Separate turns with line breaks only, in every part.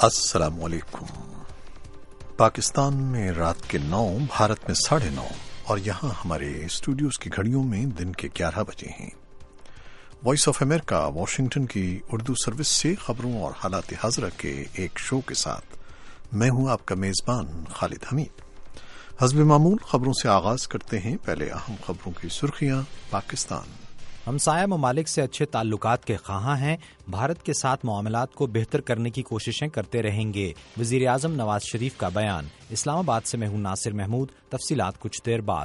अस्सलाम वालेकुम। पाकिस्तान में रात के 9, भारत में 9:30 और यहाँ हमारे स्टूडियोज की घड़ियों में दिन के 11 बजे हैं। वॉइस ऑफ अमेरिका वाशिंगटन की उर्दू सर्विस से खबरों और हालात हाज़रा के एक शो के साथ मैं हूँ आपका मेज़बान खालिद हमीद। हस्ब मामूल खबरों से आगाज करते हैं। पहले अहम खबरों की सुर्खियां। पाकिस्तान
हमसाया ममालिक से अच्छे ताल्लुकात के ख़्वाहां हैं, भारत के साथ मामलात को बेहतर करने की कोशिशें करते रहेंगे। वज़ीर आज़म नवाज शरीफ का बयान। इस्लामाबाद से मैं हूं नासिर महमूद। तफसीलात कुछ देर बाद।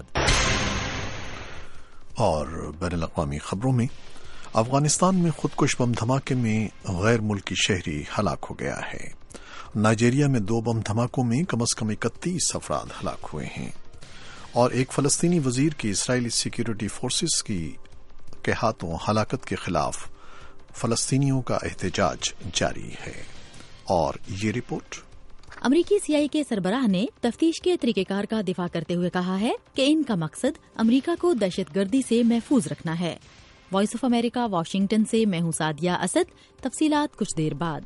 और बैनुल-अक़वामी खबरों में अफगानिस्तान में खुदकुश बम धमाके में गैर मुल्की शहरी हलाक हो गया है। नाइजीरिया में 2 बम धमाकों में कम से कम 31 अफराद हलाक हुए हैं और एक फ़लस्तीनी वज़ीर की इस्राइली सिक्योरिटी फोर्सेस के हाथों हलाकत के खिलाफ फ़लस्तीनियों का एहतजाज जारी है। और ये रिपोर्ट।
अमरीकी सीआईए के सरबराह ने तफ्तीश के तरीक़ेकार का दिफा करते हुए कहा है कि इनका मकसद अमरीका को दहशतगर्दी से महफूज रखना है। वॉइस ऑफ अमेरिका वाशिंगटन से मैं हूं सादिया असद। तफसीलात कुछ देर बाद।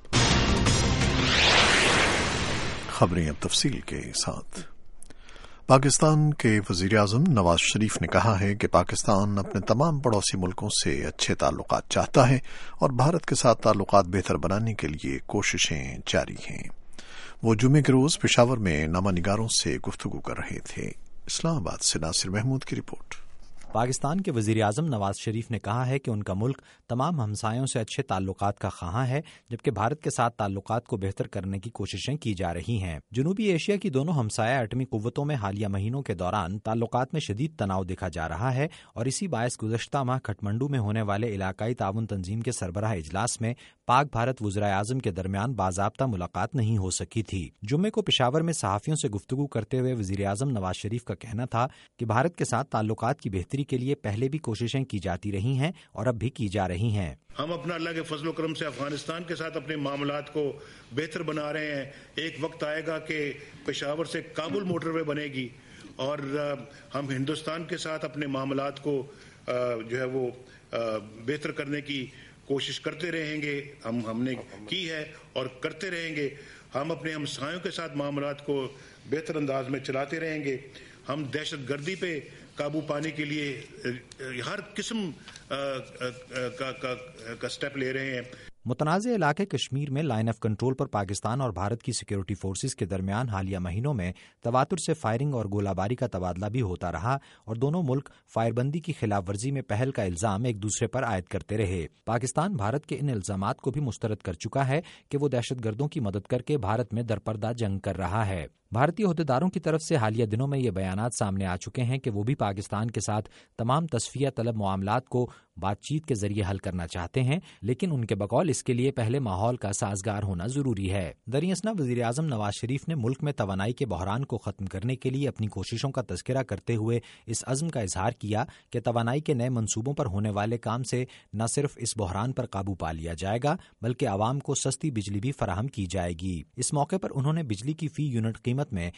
खबरें अब तफसील के साथ। पाकिस्तान के वज़ीर आज़म नवाज शरीफ ने कहा है कि पाकिस्तान अपने तमाम पड़ोसी मुल्कों से अच्छे ताल्लुकात चाहता है और भारत के साथ ताल्लुकात बेहतर बनाने के लिए कोशिशें जारी हैं। वो जुमे के रोज पेशावर में नामानिगारों से गुफ्तगू कर रहे थे। इस्लामाबाद से नासिर महमूद की रिपोर्ट।
पाकिस्तान के वज़ीर आज़म नवाज शरीफ ने कहा है कि उनका मुल्क तमाम हमसायों से अच्छे ताल्लुकात का ख़्वाहां है, जबकि भारत के साथ ताल्लुकात को बेहतर करने की कोशिशें की जा रही हैं। जनूबी एशिया की दोनों हमसाया एटमी कुव्वतों में हालिया महीनों के दौरान ताल्लुकात में शदीद तनाव देखा जा रहा है और इसी बायस गुज़श्ता माह खटमंडू में होने वाले इलाकाई ताउन तंजीम के सरबराह इजलास में पाक भारत वज़ीर आज़म के दरमियान बाज़ाब्ता मुलाकात नहीं हो सकी थी। जुम्मे को पेशावर में सहाफ़ियों से गुफ्तगू करते हुए वज़ीर आज़म नवाज शरीफ का कहना था कि भारत के साथ ताल्लुकात की बेहतरी के लिए पहले भी कोशिशें की जाती रही हैं और अब भी की जा रही हैं।
हम अपना अल्लाह के फजल करम से अफगानिस्तान के साथ अपने मामलात को बेहतर बना रहे हैं। एक वक्त आएगा कि पेशावर से काबुल मोटरवे बनेगी और हम हिंदुस्तान के साथ अपने मामलात को जो है वो बेहतर करने की कोशिश करते रहेंगे। हमने की है और करते रहेंगे। हम अपने हमसायों के साथ मामलात को बेहतर अंदाज में चलाते रहेंगे। हम दहशतगर्दी पे काबू पाने के लिए हर किस्म का स्टेप ले रहे हैं।
मुतनाज़े इलाके कश्मीर में लाइन ऑफ कंट्रोल पर पाकिस्तान और भारत की सिक्योरिटी फोर्सेस के दरमियान हालिया महीनों में तवातुर से फायरिंग और गोलाबारी का तबादला भी होता रहा और दोनों मुल्क फायरबंदी की खिलाफ वर्जी में पहल का इल्जाम एक दूसरे पर आयद करते रहे। पाकिस्तान भारत के इन इल्जामात को भी मुस्तरद कर चुका है कि वो दहशतगर्दों की मदद करके भारत में दरपर्दा जंग कर रहा है। भारतीय अहदेदारों की तरफ से हालिया दिनों में ये बयानात सामने आ चुके हैं कि वो भी पाकिस्तान के साथ तमाम तस्फिया तलब मामलात को बातचीत के जरिए हल करना चाहते हैं, लेकिन उनके बकौल इसके लिए पहले माहौल का साजगार होना जरूरी है। दरियासना वज़ीर आज़म नवाज शरीफ ने मुल्क में तवानाई के बहरान को खत्म करने के लिए अपनी कोशिशों का तज़किरा करते हुए इस अज़्म का इजहार किया कि तवानाई के नए मंसूबों पर होने वाले काम से न सिर्फ इस बहरान पर काबू पा लिया जाएगा बल्कि आवाम को सस्ती बिजली भी फराहम की जाएगी। इस मौके पर उन्होंने बिजली की फी यूनिट कीमत में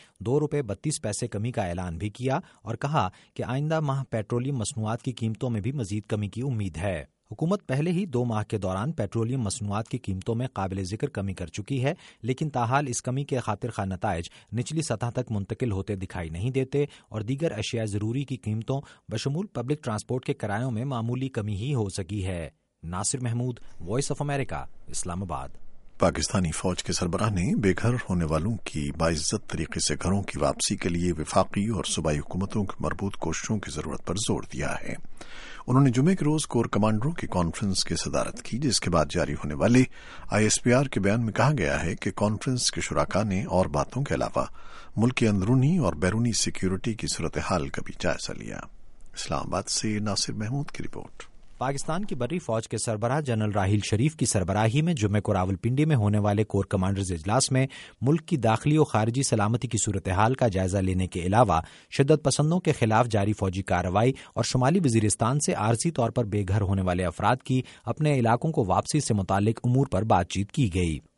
₹2.32 कमी का ऐलान भी किया और कहा कि आइंदा माह पेट्रोलियम मसनूआत की कीमतों में भी मजीद कमी की उम्मीद है। हुकूमत पहले ही 2 माह के दौरान पेट्रोलियम मसनूआत की कीमतों में काबिल जिक्र कमी कर चुकी है, लेकिन ताहाल इस कमी के खातिर खा नताइज निचली सतह तक मुंतकिल होते दिखाई नहीं देते और दीगर अशिया ज़रूरी की कीमतों बशमूल पब्लिक ट्रांसपोर्ट के किरायों में मामूली कमी ही हो सकी है। Nasir Mahmood, voice of America, Islamabad.
Pakistani फौज के सरबराह ने बेघर होने वालों की बाइज्जत तरीके से घरों की वापसी के लिए वफाकी और सूबाई हुकूमतों की मरबूत कोशिशों की जरूरत पर जोर दिया है। उन्होंने जुमे के रोज कोर कमांडरों की कॉन्फ्रेंस की सदारत की, जिसके बाद जारी होने वाले ISPR के बयान में कहा गया है कि कॉन्फ्रेंस के शुराका ने और बातों के अलावा मुल्क की अंदरूनी और बैरूनी सिक्योरिटी की सूरत हाल का भी जायजा लिया। इस्लामाबाद से नासिर महमूद की रिपोर्ट।
पाकिस्तान की बर्री फौज के सरबराह जनरल राहील शरीफ की सरबराही में जुम्मे को रावलपिंडी में होने वाले कोर कमांडर्स इजलास में मुल्क की दाखिली और खारिजी सलामती की सूरत हाल का जायजा लेने के अलावा शिद्दत पसंदों के खिलाफ जारी फौजी कार्रवाई और शुमाली वजीरिस्तान से आरजी तौर पर बेघर होने वाले अफराद की अपने इलाकों को वापसी से मुतालिक उमूर पर बातचीत की गई।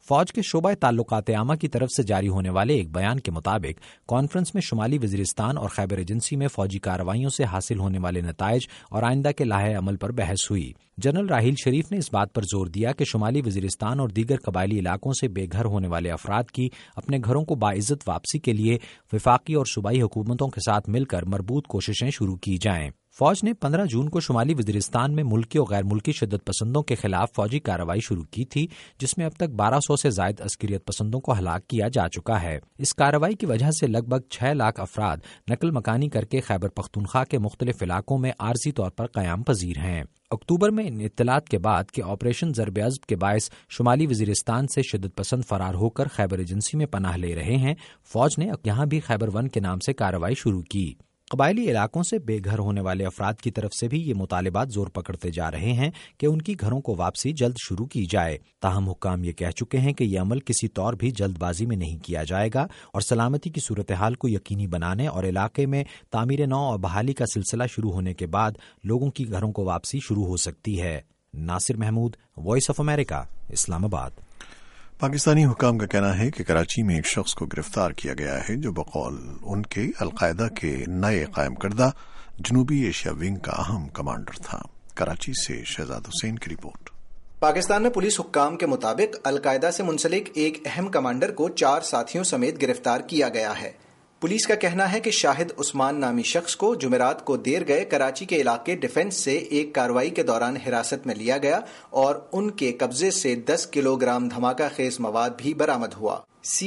فوج کے شعبہ تعلقات عامہ کی طرف سے جاری ہونے والے ایک بیان کے مطابق کانفرنس میں شمالی وزیرستان اور خیبر ایجنسی میں فوجی کارروائیوں سے حاصل ہونے والے نتائج اور آئندہ کے لائحہ عمل پر بحث ہوئی۔ جنرل راحیل شریف نے اس بات پر زور دیا کہ شمالی وزیرستان اور دیگر قبائلی علاقوں سے بے گھر ہونے والے افراد کی اپنے گھروں کو باعزت واپسی کے لیے وفاقی اور صوبائی حکومتوں کے ساتھ مل کر مربوط کوششیں شروع کی جائیں۔ فوج نے 15 جون کو شمالی وزیرستان میں ملکی اور غیر ملکی شدت پسندوں کے خلاف فوجی کارروائی شروع کی تھی، جس میں اب تک 1200 سے زائد عسکریت پسندوں کو ہلاک کیا جا چکا ہے۔ اس کارروائی کی وجہ سے لگ بھگ 6 لاکھ افراد نقل مکانی کر کے خیبر پختونخوا کے مختلف علاقوں میں عارضی طور پر قیام پذیر ہیں۔ اکتوبر میں ان اطلاعات کے بعد کہ آپریشن ضرب عضب کے باعث شمالی وزیرستان سے شدت پسند فرار ہو کر خیبر ایجنسی میں پناہ لے رہے ہیں، فوج نے یہاں بھی خیبر 1 کے نام سے کارروائی شروع کی۔ قبائلی علاقوں سے بے گھر ہونے والے افراد کی طرف سے بھی یہ مطالبات زور پکڑتے جا رہے ہیں کہ ان کی گھروں کو واپسی جلد شروع کی جائے۔ تاہم حکام یہ کہہ چکے ہیں کہ یہ عمل کسی طور بھی جلد بازی میں نہیں کیا جائے گا اور سلامتی کی صورتحال کو یقینی بنانے اور علاقے میں تعمیر نو اور بحالی کا سلسلہ شروع ہونے کے بعد لوگوں کی گھروں کو واپسی شروع ہو سکتی ہے۔ Nasir Mahmood, voice of America, Islamabad.
Pakistani حکام کا کہنا ہے کہ کراچی میں ایک شخص کو گرفتار کیا گیا ہے جو بقول ان کے القاعدہ کے نئے قائم کردہ جنوبی ایشیا ونگ کا اہم کمانڈر تھا۔ کراچی سے شہزاد حسین کی رپورٹ۔
پاکستان میں پولیس حکام کے مطابق القاعدہ سے منسلک ایک اہم کمانڈر کو 4 ساتھیوں سمیت گرفتار کیا گیا ہے۔ پولیس کا کہنا ہے کہ شاہد عثمان نامی شخص کو جمعرات کو دیر گئے کراچی کے علاقے ڈیفنس سے ایک کارروائی کے دوران حراست میں لیا گیا اور ان کے قبضے سے 10 کلو گرام دھماکہ خیز مواد بھی برآمد ہوا۔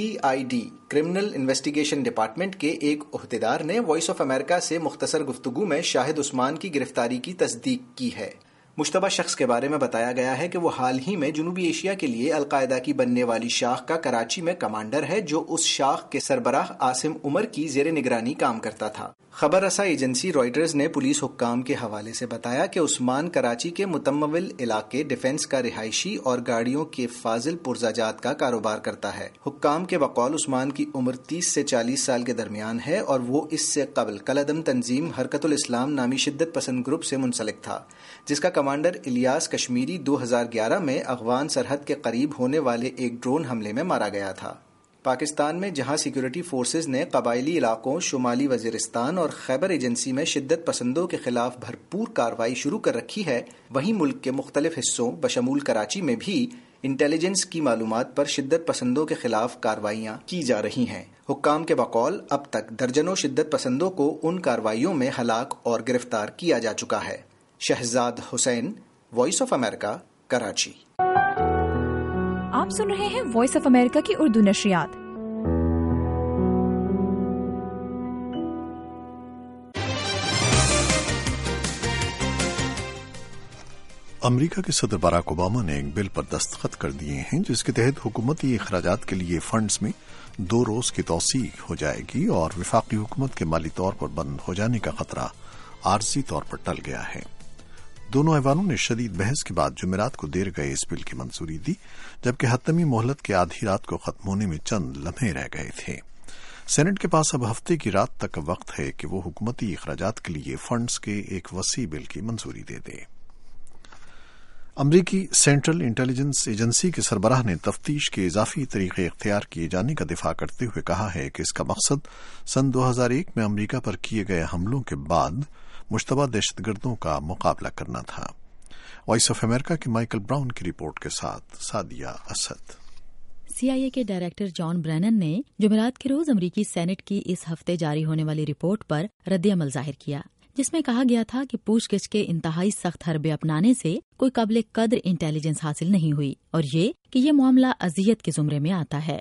CID کرمنل انویسٹیگیشن ڈپارٹمنٹ کے ایک عہدیدار نے وائس آف امریکہ سے مختصر گفتگو میں شاہد عثمان کی گرفتاری کی تصدیق کی ہے۔ مشتبہ شخص کے بارے میں بتایا گیا ہے کہ وہ حال ہی میں جنوبی ایشیا کے لیے القاعدہ کی بننے والی شاخ کا کراچی میں کمانڈر ہے، جو اس شاخ کے سربراہ عاصم عمر کی زیر نگرانی کام کرتا تھا۔ خبر رساں ایجنسی رائٹرز نے پولیس حکام کے حوالے سے بتایا کہ عثمان کراچی کے متمول علاقے ڈیفنس کا رہائشی اور گاڑیوں کے فاضل پرزاجات کا کاروبار کرتا ہے۔ حکام کے بقول عثمان کی عمر 30 سے 40 سال کے درمیان ہے اور وہ اس سے قبل کالعدم تنظیم حرکت الاسلام نامی شدت پسند گروپ سے منسلک تھا، جس کا کمانڈر الیاس کشمیری 2011 میں افغان سرحد کے قریب ہونے والے ایک ڈرون حملے میں مارا گیا تھا۔ پاکستان میں جہاں سیکورٹی فورسز نے قبائلی علاقوں شمالی وزیرستان اور خیبر ایجنسی میں شدت پسندوں کے خلاف بھرپور کارروائی شروع کر رکھی ہے، وہیں ملک کے مختلف حصوں بشمول کراچی میں بھی انٹیلیجنس کی معلومات پر شدت پسندوں کے خلاف کارروائیاں کی جا رہی ہیں۔ حکام کے بقول اب تک درجنوں شدت پسندوں کو ان کارروائیوں میں ہلاک اور گرفتار کیا جا چکا ہے۔ Shahzad Hussain, voice of America, Karachi.
آپ سن رہے ہیں وائس آف امریکہ کی اردو نشریات۔
امریکا کے صدر باراک اوباما نے ایک بل پر دستخط کر دیے ہیں جس کے تحت حکومتی اخراجات کے لیے فنڈز میں 2 روز کی توسیع ہو جائے گی اور وفاقی حکومت کے مالی طور پر بند ہو جانے کا خطرہ عارضی طور پر ٹل گیا ہے۔ دونوں ایوانوں نے شدید بحث کے بعد جمعرات کو دیر گئے اس بل کی منظوری دی، جبکہ حتمی مہلت کے آدھی رات کو ختم ہونے میں چند لمحے رہ گئے تھے۔ سینٹ کے پاس اب ہفتے کی رات تک وقت ہے کہ وہ حکومتی اخراجات کے لیے فنڈز کے ایک وسیع بل کی منظوری دے دے۔ امریکی سینٹرل انٹیلیجنس ایجنسی کے سربراہ نے تفتیش کے اضافی طریقے اختیار کیے جانے کا دفاع کرتے ہوئے کہا ہے کہ اس کا مقصد سن 2001 میں امریکہ پر کیے گئے حملوں کے بعد مشتبہ دہشت گردوں کا مقابلہ کرنا تھا۔ وائس آف امریکہ کے مائیکل براؤن کی رپورٹ کے ساتھ سعدیہ اسد۔
CIA کے ڈائریکٹر جان برینن نے جمعرات کے روز امریکی سینٹ کی اس ہفتے جاری ہونے والی رپورٹ پر رد عمل ظاہر کیا، جس میں کہا گیا تھا کہ پوچھ گچھ کے انتہائی سخت حربے اپنانے سے کوئی قابل قدر انٹیلیجنس حاصل نہیں ہوئی اور یہ کہ یہ معاملہ اذیت کے زمرے میں آتا ہے۔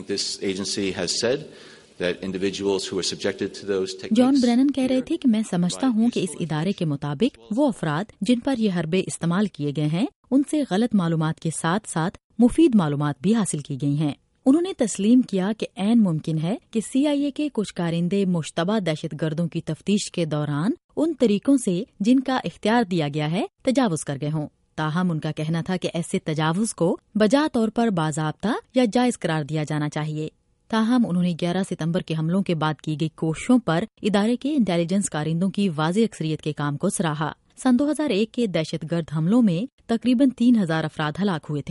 جان برینن کہہ رہے تھے کہ میں سمجھتا ہوں کہ اس ادارے کے مطابق وہ افراد جن پر یہ حربے استعمال کیے گئے ہیں ان سے غلط معلومات کے ساتھ ساتھ مفید معلومات بھی حاصل کی گئی ہیں۔ انہوں نے تسلیم کیا کہ عین ممکن ہے کہ CIA کے کچھ کارندے مشتبہ دہشت گردوں کی تفتیش کے دوران ان طریقوں سے جن کا اختیار دیا گیا ہے تجاوز کر گئے ہوں۔ تاہم ان کا کہنا تھا کہ ایسے تجاوز کو بجا طور پر باضابطہ یا جائز قرار دیا جانا چاہیے۔ تاہم انہوں نے 11 ستمبر کے حملوں کے بعد کی گئی کوششوں پر ادارے کے انٹیلیجنس کارندوں کی واضح اکثریت کے کام کو سراہا۔ سن 2001 کے دہشت گرد حملوں میں تقریباً 3000 افراد ہلاک ہوئے تھے۔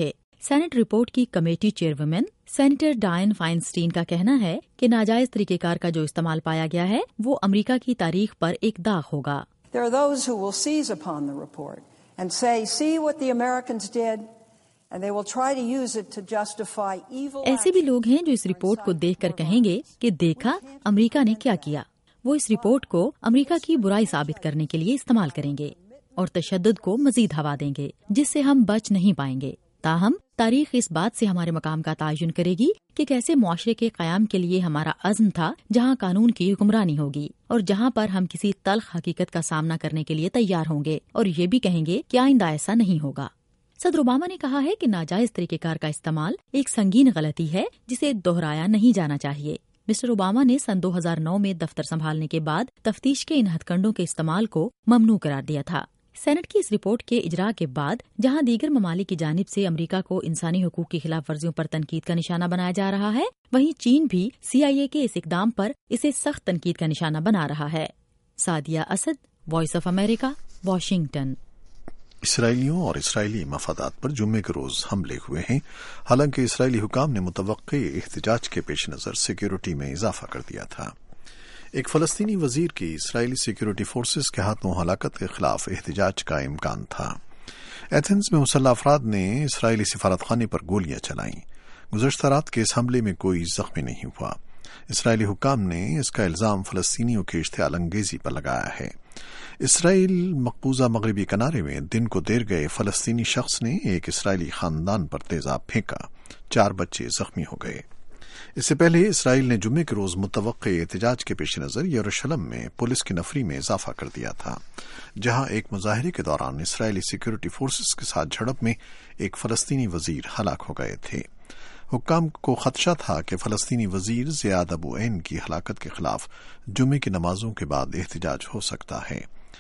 سینٹ رپورٹ کی committee chairman senator Dianne Feinstein کا کہنا ہے کہ ناجائز طریقہ کار کا جو استعمال پایا گیا ہے وہ امریکا کی تاریخ پر ایک داغ ہوگا.
There are those who will seize upon the report and say, see what the Americans did, and they will try to use it to justify evil.
ایسے بھی لوگ ہیں جو اس رپورٹ کو دیکھ کر کہیں گے کہ دیکھا امریکا نے کیا کیا. وہ اس رپورٹ کو امریکا کی برائی ثابت کرنے کے لیے استعمال کریں گے اور تشدد کو مزید ہوا دیں گے جس سے ہم بچ نہیں پائیں گے. تاہم تاریخ اس بات سے ہمارے مقام کا تعین کرے گی کہ کیسے معاشرے کے قیام کے لیے ہمارا عزم تھا جہاں قانون کی حکمرانی ہوگی اور جہاں پر ہم کسی تلخ حقیقت کا سامنا کرنے کے لیے تیار ہوں گے اور یہ بھی کہیں گے کہ آئندہ ایسا نہیں ہوگا. صدر اوباما نے کہا ہے کہ ناجائز طریقہ کار کا استعمال ایک سنگین غلطی ہے جسے دہرایا نہیں جانا چاہیے. مسٹر اوباما نے سن 2009 میں دفتر سنبھالنے کے بعد تفتیش کے ان ہتھ کنڈوں کے استعمال کو ممنوع قرار دیا تھا. سینٹ کی اس رپورٹ کے اجراء کے بعد جہاں دیگر ممالک کی جانب سے امریکہ کو انسانی حقوق کی خلاف ورزیوں پر تنقید کا نشانہ بنایا جا رہا ہے، وہیں چین بھی CIA کے اس اقدام پر اسے سخت تنقید کا نشانہ بنا رہا ہے. Sadia Asad, voice of America, Washington.
اسرائیلیوں اور اسرائیلی مفادات پر جمعے کے روز حملے ہوئے ہیں، حالانکہ اسرائیلی حکام نے متوقع احتجاج کے پیش نظر سیکیورٹی میں اضافہ کر دیا تھا. ایک فلسطینی وزیر کی اسرائیلی سیکیورٹی فورسز کے ہاتھوں ہلاکت کے خلاف احتجاج کا امکان تھا. ایتھنز میں مسلح افراد نے اسرائیلی سفارت خانے پر گولیاں چلائیں. گزشتہ رات کے اس حملے میں کوئی زخمی نہیں ہوا. اسرائیلی حکام نے اس کا الزام فلسطینیوں کی اشتعال انگیزی پر لگایا ہے. اسرائیل مقبوضہ مغربی کنارے میں دن کو دیر گئے فلسطینی شخص نے ایک اسرائیلی خاندان پر تیزاب پھینکا. 4 بچے زخمی ہو گئے. اس سے پہلے اسرائیل نے جمعے کے روز متوقع احتجاج کے پیش نظر یروشلم میں پولیس کی نفری میں اضافہ کر دیا تھا، جہاں ایک مظاہرے کے دوران اسرائیلی سیکیورٹی فورسز کے ساتھ جھڑپ میں ایک فلسطینی وزیر ہلاک ہو گئے تھے. حکام کو خدشہ تھا کہ فلسطینی وزیر زیاد ابو عین کی ہلاکت کے خلاف جمعے کی نمازوں کے بعد احتجاج ہو سکتا ہے.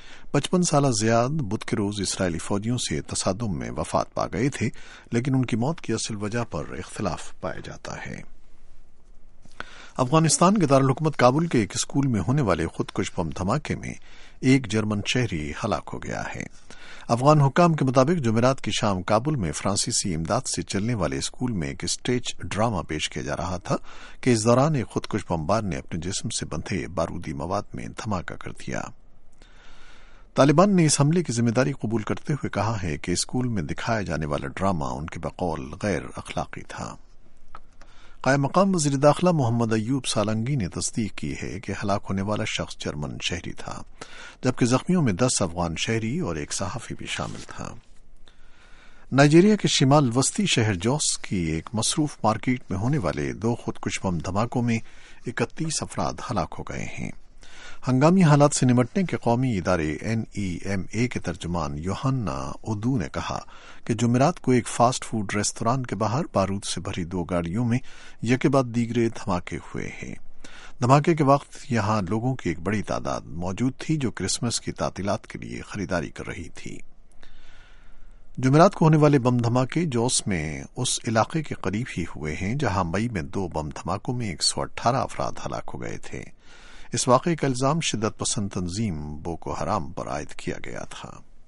55 سالہ زیاد بدھ کے روز اسرائیلی فوجیوں سے تصادم میں وفات پا گئے تھے، لیکن ان کی موت کی اصل وجہ پر اختلاف پایا جاتا ہے. افغانستان کے دارالحکومت کابل کے ایک اسکول میں ہونے والے خودکش بم دھماکے میں ایک جرمن شہری ہلاک ہو گیا ہے. افغان حکام کے مطابق جمعرات کی شام کابل میں فرانسیسی امداد سے چلنے والے اسکول میں ایک اسٹیج ڈرامہ پیش کیا جا رہا تھا کہ اس دوران ایک خودکش بمبار نے اپنے جسم سے بندھے بارودی مواد میں دھماکہ کر دیا. طالبان نے اس حملے کی ذمہ داری قبول کرتے ہوئے کہا ہے کہ اسکول میں دکھایا جانے والا ڈرامہ ان کے بقول غیر اخلاقی تھا. قائم مقام وزیر داخلہ محمد ایوب سالنگی نے تصدیق کی ہے کہ ہلاک ہونے والا شخص جرمن شہری تھا، جبکہ زخمیوں میں 10 افغان شہری اور ایک صحافی بھی شامل تھا. نائجیریا کے شمال وسطی شہر جوس کی ایک مصروف مارکیٹ میں ہونے والے 2 خودکش بم دھماکوں میں 31 افراد ہلاک ہو گئے ہیں. ہنگامی حالات سے نمٹنے کے قومی ادارے NEMA کے ترجمان یوحنا اودو نے کہا کہ جمعرات کو ایک فاسٹ فوڈ ریستوران کے باہر بارود سے بھری 2 گاڑیوں میں یکے بعد دیگرے دھماکے ہوئے ہیں. دھماکے کے وقت یہاں لوگوں کی ایک بڑی تعداد موجود تھی جو کرسمس کی تعطیلات کے لیے خریداری کر رہی تھی. جمعرات کو ہونے والے بم دھماکے جوس میں اس علاقے کے قریب ہی ہوئے ہیں جہاں مئی میں 2 بم دھماکوں میں 118 افراد ہلاک ہو گئے تھے. اس واقعے کا الزام شدت پسند تنظیم بوکو حرام پر عائد کیا گیا تھا.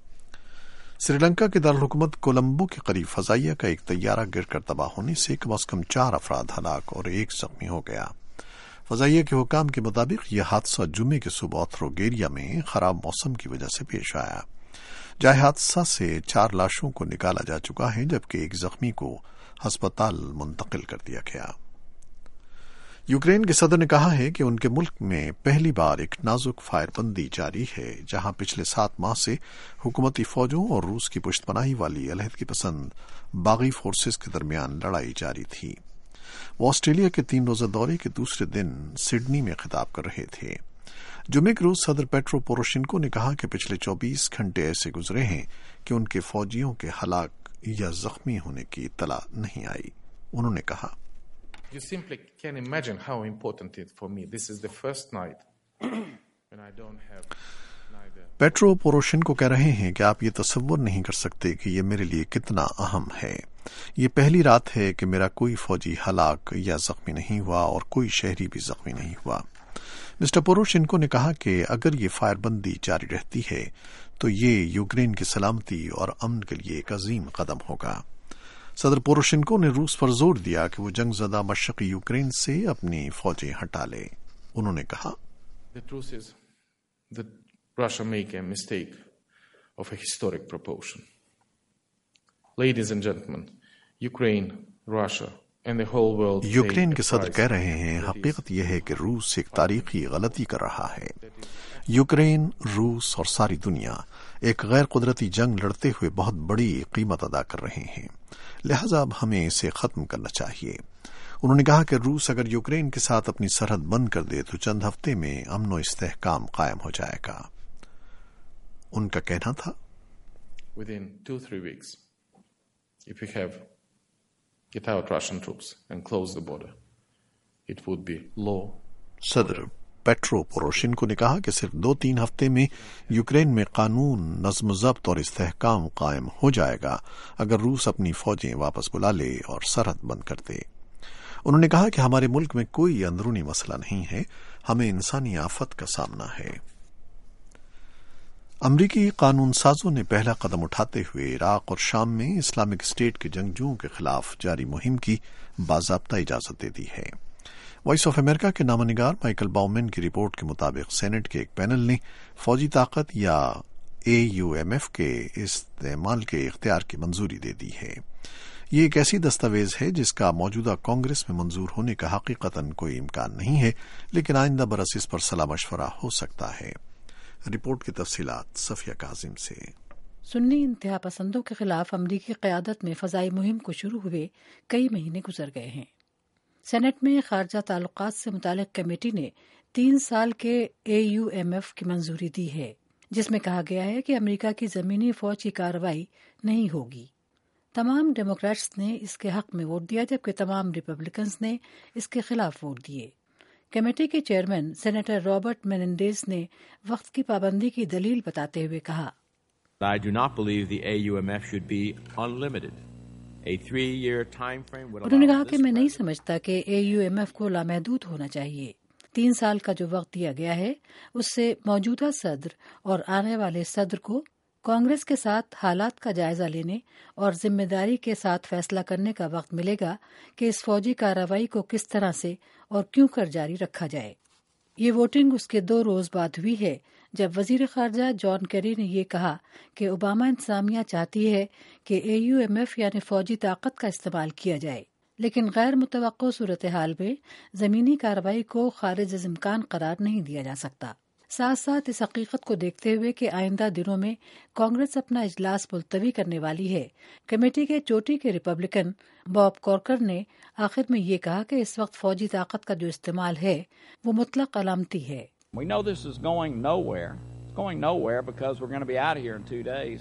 سری لنکا کے دارالحکومت کولمبو کے قریب فضائیہ کا ایک طیارہ گر کر تباہ ہونے سے کم از کم 4 افراد ہلاک اور 1 زخمی ہو گیا. فضائیہ کے حکام کے مطابق یہ حادثہ جمعے کے صبح اوتھروگیریا میں خراب موسم کی وجہ سے پیش آیا. جائے حادثہ سے 4 لاشوں کو نکالا جا چکا ہے جبکہ 1 زخمی کو ہسپتال منتقل کر دیا گیا. یوکرین کے صدر نے کہا ہے کہ ان کے ملک میں پہلی بار ایک نازک فائر بندی جاری ہے جہاں پچھلے 7 ماہ سے حکومتی فوجوں اور روس کی پشت پناہی والی علیحدگی پسند باغی فورسز کے درمیان لڑائی جاری تھی. وہ آسٹریلیا کے 3 روزہ دورے کے دوسرے دن سڈنی میں خطاب کر رہے تھے. جمعے کے روز صدر پیٹرو پوروشینکو نے کہا کہ پچھلے 24 گھنٹے ایسے گزرے ہیں کہ ان کے فوجیوں کے ہلاک یا زخمی ہونے کی اطلاع نہیں آئی. انہوں نے کہا
You simply can't imagine how important it for me. This is the first night when I don't have neither.
Petro Poroshenko کہہ رہے ہیں کہ آپ یہ تصور نہیں کر سکتے کہ یہ میرے لیے کتنا اہم ہے. یہ پہلی رات ہے کہ میرا کوئی فوجی ہلاک یا زخمی نہیں ہوا اور کوئی شہری بھی زخمی نہیں ہوا. مسٹر پوروشینکو نے کہا کہ اگر یہ فائر بندی جاری رہتی ہے تو یہ یوکرین کی سلامتی اور امن کے لیے ایک عظیم قدم ہوگا. صدر پوروشینکو نے روس پر زور دیا کہ وہ جنگ زدہ مشرقی یوکرین سے اپنی فوجیں ہٹا لے. انہوں نے کہا
The truth is that Russia make a mistake of a historic proportion. Ladies and gentlemen, Ukraine, Russia and the whole world.
Ukraine کے صدر کہہ رہے ہیں حقیقت یہ ہے کہ روس ایک تاریخی غلطی کر رہا ہے. یوکرین، روس اور ساری دنیا ایک غیر قدرتی جنگ لڑتے ہوئے بہت بڑی قیمت ادا کر رہے ہیں، لہذا اب ہمیں اسے ختم کرنا چاہیے. انہوں نے کہا کہ روس اگر یوکرین کے ساتھ اپنی سرحد بند کر دے تو چند ہفتے میں امن و استحکام قائم ہو جائے گا. ان کا کہنا تھا
Within 2-3 weeks, if we have get out Russian troops and close the border, it would be law.
صدر پیٹرو پوروشینکو نے کہا کہ صرف 2-3 ہفتے میں یوکرین میں قانون، نظم و ضبط اور استحکام قائم ہو جائے گا اگر روس اپنی فوجیں واپس بلا لے اور سرحد بند کر دے. انہوں نے کہا کہ ہمارے ملک میں کوئی اندرونی مسئلہ نہیں ہے، ہمیں انسانی آفت کا سامنا ہے. امریکی قانون سازوں نے پہلا قدم اٹھاتے ہوئے عراق اور شام میں اسلامک اسٹیٹ کے جنگجوؤں کے خلاف جاری مہم کی باضابطہ اجازت دے دی ہے. وائس آف امریکہ کے نامہ نگار مائیکل باؤمن کی رپورٹ کے مطابق سینٹ کے ایک پینل نے فوجی طاقت یا AUMF کے استعمال کے اختیار کی منظوری دے دی ہے. یہ ایک ایسی دستاویز ہے جس کا موجودہ کانگریس میں منظور ہونے کا حقیقتاً کوئی امکان نہیں ہے، لیکن آئندہ برس اس پر صلاح مشورہ ہو سکتا ہے. رپورٹ کی تفصیلات صفیہ کاظم سے.
سنی انتہا پسندوں کے خلاف امریکی قیادت میں فضائی مہم کو شروع ہوئے کئی مہینے گزر گئے ہیں. سینٹ میں خارجہ تعلقات سے متعلق کمیٹی نے 3 سال کے AUMF کی منظوری دی ہے، جس میں کہا گیا ہے کہ امریکہ کی زمینی فوج کی کارروائی نہیں ہوگی. تمام ڈیموکریٹس نے اس کے حق میں ووٹ دیا جبکہ تمام ریپبلکنز نے اس کے خلاف ووٹ دیے. کمیٹی کے چیئرمین سینیٹر رابرٹ میننڈیز نے وقت کی پابندی کی دلیل بتاتے ہوئے کہا
I do not believe the AUMF should be unlimited. A 3-year time frame would allow.
انہوں نے کہا کہ میں نہیں سمجھتا کہ AUMF کو لامحدود ہونا چاہیے. 3 سال کا جو وقت دیا گیا ہے اس سے موجودہ صدر اور آنے والے صدر کو کانگریس کے ساتھ حالات کا جائزہ لینے اور ذمہ داری کے ساتھ فیصلہ کرنے کا وقت ملے گا کہ اس فوجی کارروائی کو کس طرح سے اور کیوں کر جاری رکھا جائے. یہ ووٹنگ اس کے 2 روز بعد ہوئی ہے جب وزیر خارجہ جان کیری نے یہ کہا کہ اوباما انتظامیہ چاہتی ہے کہ AUMF یعنی فوجی طاقت کا استعمال کیا جائے، لیکن غیر متوقع صورتحال میں زمینی کارروائی کو خارج از امکان قرار نہیں دیا جا سکتا. ساتھ ساتھ اس حقیقت کو دیکھتے ہوئے کہ آئندہ دنوں میں کانگریس اپنا اجلاس ملتوی کرنے والی ہے، کمیٹی کے چوٹی کے ریپبلکن باب کارکر نے آخر میں یہ کہا کہ اس وقت فوجی طاقت کا جو استعمال ہے وہ مطلق علامتی ہے.
We know this is going nowhere. It's going nowhere because we're going to be out of here in 2 days.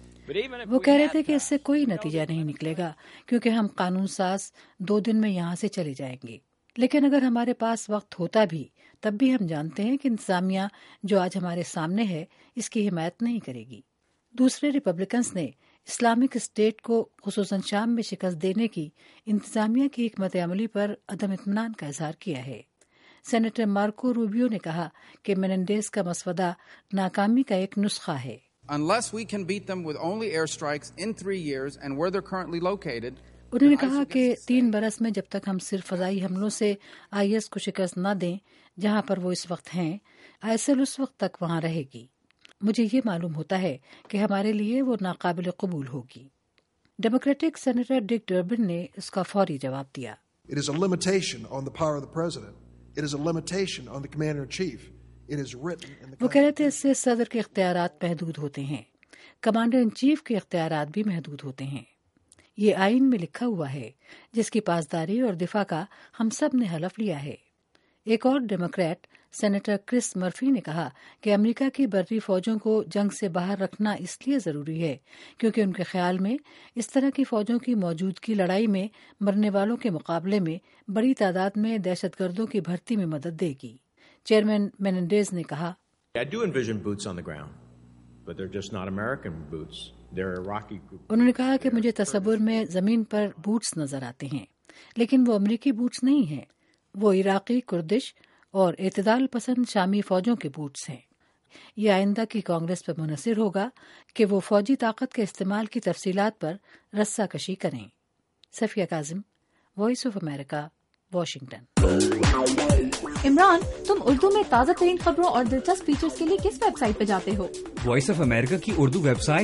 وہ کہہ رہے تھے کہ اس سے کوئی نتیجہ نہیں نکلے گا کیونکہ ہم قانون ساز 2 دن میں یہاں سے چلے جائیں گے. لیکن اگر ہمارے پاس وقت ہوتا بھی تب بھی ہم جانتے ہیں کہ انتظامیہ جو آج ہمارے سامنے ہے اس کی حمایت نہیں کرے گی. دوسرے ریپبلکنز نے اسلامک اسٹیٹ کو خصوصاً شام میں شکست دینے کی انتظامیہ کی حکمت عملی پر عدم اطمینان کا اظہار کیا ہے. سینیٹر مارکو روبیو نے کہا کہ میننڈیز کا مسودہ ناکامی کا ایک نسخہ ہے.
Unless we can beat them with only airstrikes in 3 years and where they're currently located.
انہوں نے کہا کہ 3 برس میں جب تک ہم صرف فضائی حملوں سے IS کو شکست نہ دیں جہاں پر وہ اس وقت ہیں، ISIL اس وقت تک وہاں رہے گی. مجھے یہ معلوم ہوتا ہے کہ ہمارے لیے وہ ناقابل قبول ہوگی. ڈیموکریٹک سینیٹر ڈک ڈربن نے اس کا فوری جواب دیا.
It is a limitation on the power of the president. It is a limitation on the commander-in-chief. It is written in the.
وہ کہہ رہے تھے اس سے صدر کے اختیارات محدود ہوتے ہیں، کمانڈر ان چیف کے اختیارات بھی محدود ہوتے ہیں. یہ آئین میں لکھا ہوا ہے جس کی پاسداری اور دفاع کا ہم سب نے حلف لیا ہے. ایک اور ڈیموکریٹ سینیٹر کرس مرفی نے کہا کہ امریکہ کی بری فوجوں کو جنگ سے باہر رکھنا اس لیے ضروری ہے کیونکہ ان کے خیال میں اس طرح کی فوجوں کی موجودگی لڑائی میں مرنے والوں کے مقابلے میں بڑی تعداد میں دہشت گردوں کی بھرتی میں مدد دے گی. چیئرمین میننڈیز نے کہا
I do envision boots on the ground, but they're just not American boots. They're Iraqi boots.
انہوں نے کہا کہ مجھے تصور میں زمین پر بوٹس نظر آتے ہیں لیکن وہ امریکی بوٹس نہیں ہیں، وہ عراقی، کردش اور اعتدال پسند شامی فوجوں کے بوٹس ہیں. یہ آئندہ کی کانگریس پر منحصر ہوگا کہ وہ فوجی طاقت کے استعمال کی تفصیلات پر رسہ کشی کریں. Safia Kazim, voice of America, Washington.
Imran, تم اردو میں تازہ ترین خبروں اور دلچسپ فیچرز کے لیے کس ویب سائٹ پہ جاتے ہو؟
وائس آف امریکہ کی اردو ویب سائٹ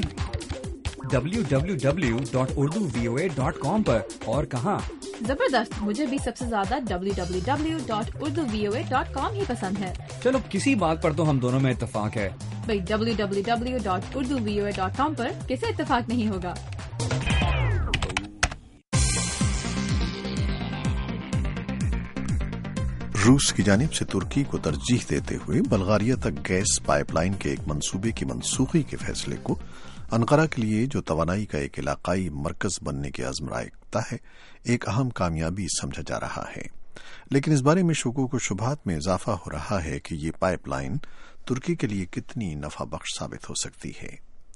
www.urduvoa.com پر۔ اور کہاں؟
زبردست، مجھے بھی سب سے زیادہ www.urduvoa.com ہی پسند ہے۔
چلو کسی بات پر تو ہم دونوں میں اتفاق ہے۔
بھئی www.urduvoa.com پر کسے اتفاق نہیں ہوگا؟
روس کی جانب سے ترکی کو ترجیح دیتے ہوئے بلغاریہ تک گیس پائپ لائن کے ایک منصوبے کی منسوخی کے فیصلے کو انقرہ کے لیے جو توانائی کا ایک علاقائی مرکز بننے کے عزم رائختہ ہے، ایک اہم کامیابی سمجھا جا رہا ہے، لیکن اس بارے میں شکوک و شبہات میں اضافہ ہو رہا ہے کہ یہ پائپ لائن ترکی کے لیے کتنی نفع بخش ثابت ہو سکتی ہے۔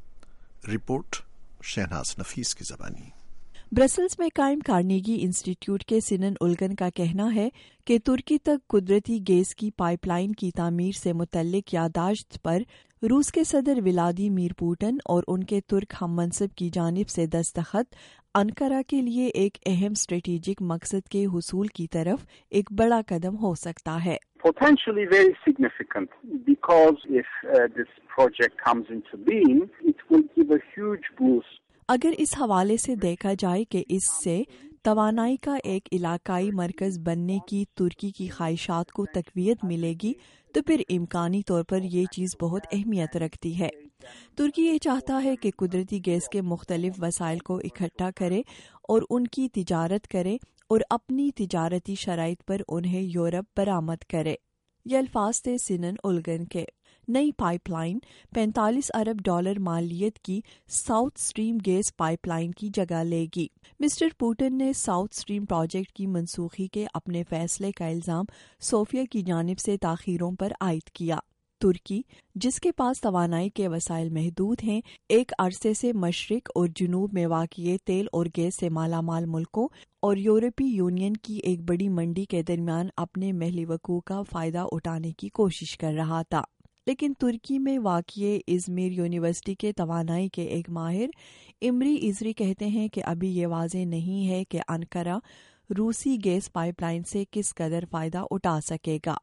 رپورٹ شہناز نفیس کی زبانی۔
برسلز میں قائم کارنیگی انسٹی ٹیوٹ کے سنن اولگن کا کہنا ہے کہ ترکی تک قدرتی گیس کی پائپ لائن کی تعمیر سے متعلق یادداشت پر روس کے صدر ولادیمیر پوٹن اور ان کے ترک ہم منصب کی جانب سے دستخط انقرہ کے لیے ایک اہم اسٹریٹجک مقصد کے حصول کی طرف ایک بڑا قدم ہو سکتا ہے۔
Potentially very significant because if this project comes into being, it will give a huge boost.
اگر اس حوالے سے دیکھا جائے کہ اس سے توانائی کا ایک علاقائی مرکز بننے کی ترکی کی خواہشات کو تقویت ملے گی تو پھر امکانی طور پر یہ چیز بہت اہمیت رکھتی ہے۔ ترکی یہ چاہتا ہے کہ قدرتی گیس کے مختلف وسائل کو اکٹھا کرے اور ان کی تجارت کرے اور اپنی تجارتی شرائط پر انہیں یورپ برآمد کرے۔ یہ الفاظ تھے سنن اولگن کے۔ نئی پائپ لائن 45 ارب ڈالر مالیت کی South Stream gas pipeline کی جگہ لے گی۔ مسٹر پوٹن نے ساؤتھ اسٹریم پروجیکٹ کی منسوخی کے اپنے فیصلے کا الزام صوفیہ کی جانب سے تاخیروں پر عائد کیا۔ ترکی، جس کے پاس توانائی کے وسائل محدود ہیں، ایک عرصے سے مشرق اور جنوب میں واقع تیل اور گیس سے مالا مال ملکوں اور یورپی یونین کی ایک بڑی منڈی کے درمیان اپنے محلی وقوع کا فائدہ اٹھانے کی کوشش کر رہا تھا، لیکن ترکی میں واقع ازمیر یونیورسٹی کے توانائی کے ایک ماہر امری ازری کہتے ہیں کہ ابھی یہ واضح نہیں ہے کہ انقرہ روسی گیس پائپ لائن سے کس قدر فائدہ اٹھا سکے گا۔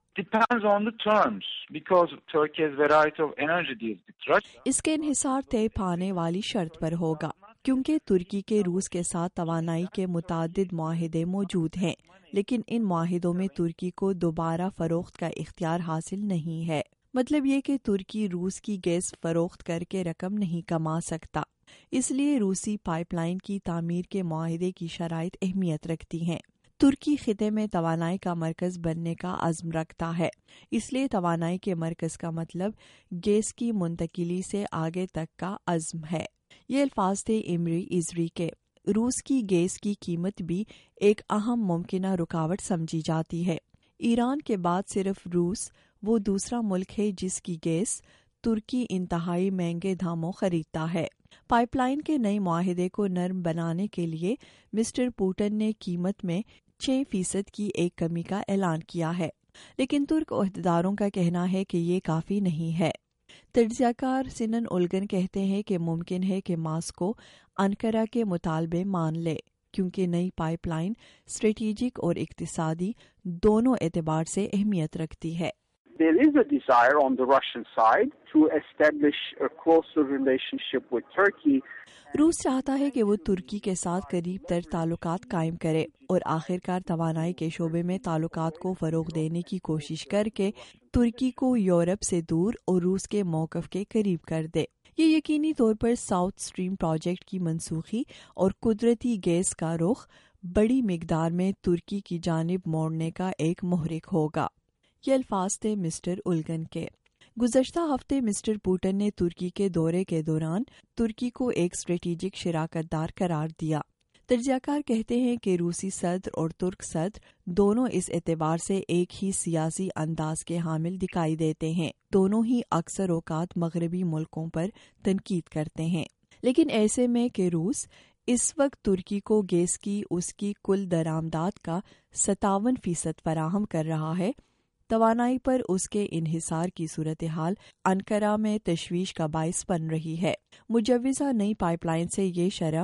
اس کے انحصار طے پانے والی شرط پر ہوگا، کیونکہ ترکی کے روس کے ساتھ توانائی کے متعدد معاہدے موجود ہیں، لیکن ان معاہدوں میں ترکی کو دوبارہ فروخت کا اختیار حاصل نہیں ہے۔ مطلب یہ کہ ترکی روس کی گیس فروخت کر کے رقم نہیں کما سکتا، اس لیے روسی پائپ لائن کی تعمیر کے معاہدے کی شرائط اہمیت رکھتی ہیں۔ ترکی خطے میں توانائی کا مرکز بننے کا عزم رکھتا ہے، اس لیے توانائی کے مرکز کا مطلب گیس کی منتقلی سے آگے تک کا عزم ہے۔ یہ الفاظ تھے امری ازری کے۔ روس کی گیس کی قیمت بھی ایک اہم ممکنہ رکاوٹ سمجھی جاتی ہے۔ ایران کے بعد صرف روس وہ دوسرا ملک ہے جس کی گیس ترکی انتہائی مہنگے داموں خریدتا ہے۔ پائپ لائن کے نئے معاہدے کو نرم بنانے کے لیے مسٹر پوٹن نے قیمت میں 6% کی ایک کمی کا اعلان کیا ہے، لیکن ترک عہدیداروں کا کہنا ہے کہ یہ کافی نہیں ہے۔ تجزیہ کار سنن اولگن کہتے ہیں کہ ممکن ہے کہ ماسکو انقرہ کے مطالبے مان لے، کیونکہ نئی پائپ لائن اسٹریٹجک اور اقتصادی دونوں اعتبار سے اہمیت رکھتی ہے۔
There is a desire on the Russian side to establish a closer relationship with Turkey.
روس چاہتا ہے کہ وہ ترکی کے ساتھ قریب تر تعلقات قائم کرے اور آخرکار توانائی کے شعبے میں تعلقات کو فروغ دینے کی کوشش کر کے ترکی کو یورپ سے دور اور روس کے موقف کے قریب کر دے۔ یہ یقینی طور پر ساؤتھ اسٹریم پروجیکٹ کی منسوخی اور قدرتی گیس کا رخ بڑی مقدار میں ترکی کی جانب موڑنے کا ایک محرک ہوگا۔ یہ الفاظ تھے مسٹر اولگن کے۔ گزشتہ ہفتے مسٹر پوٹن نے ترکی کے دورے کے دوران ترکی کو ایک اسٹریٹجک شراکت دار قرار دیا۔ تجزیہ کار کہتے ہیں کہ روسی صدر اور ترک صدر دونوں اس اعتبار سے ایک ہی سیاسی انداز کے حامل دکھائی دیتے ہیں، دونوں ہی اکثر اوقات مغربی ملکوں پر تنقید کرتے ہیں، لیکن ایسے میں کہ روس اس وقت ترکی کو گیس کی اس کی کل درآمدات کا 57% فراہم کر رہا ہے، توانائی پر اس کے انحصار کی صورتحال انقرہ میں تشویش کا باعث بن رہی ہے۔ مجوزہ نئی پائپ لائن سے یہ شرح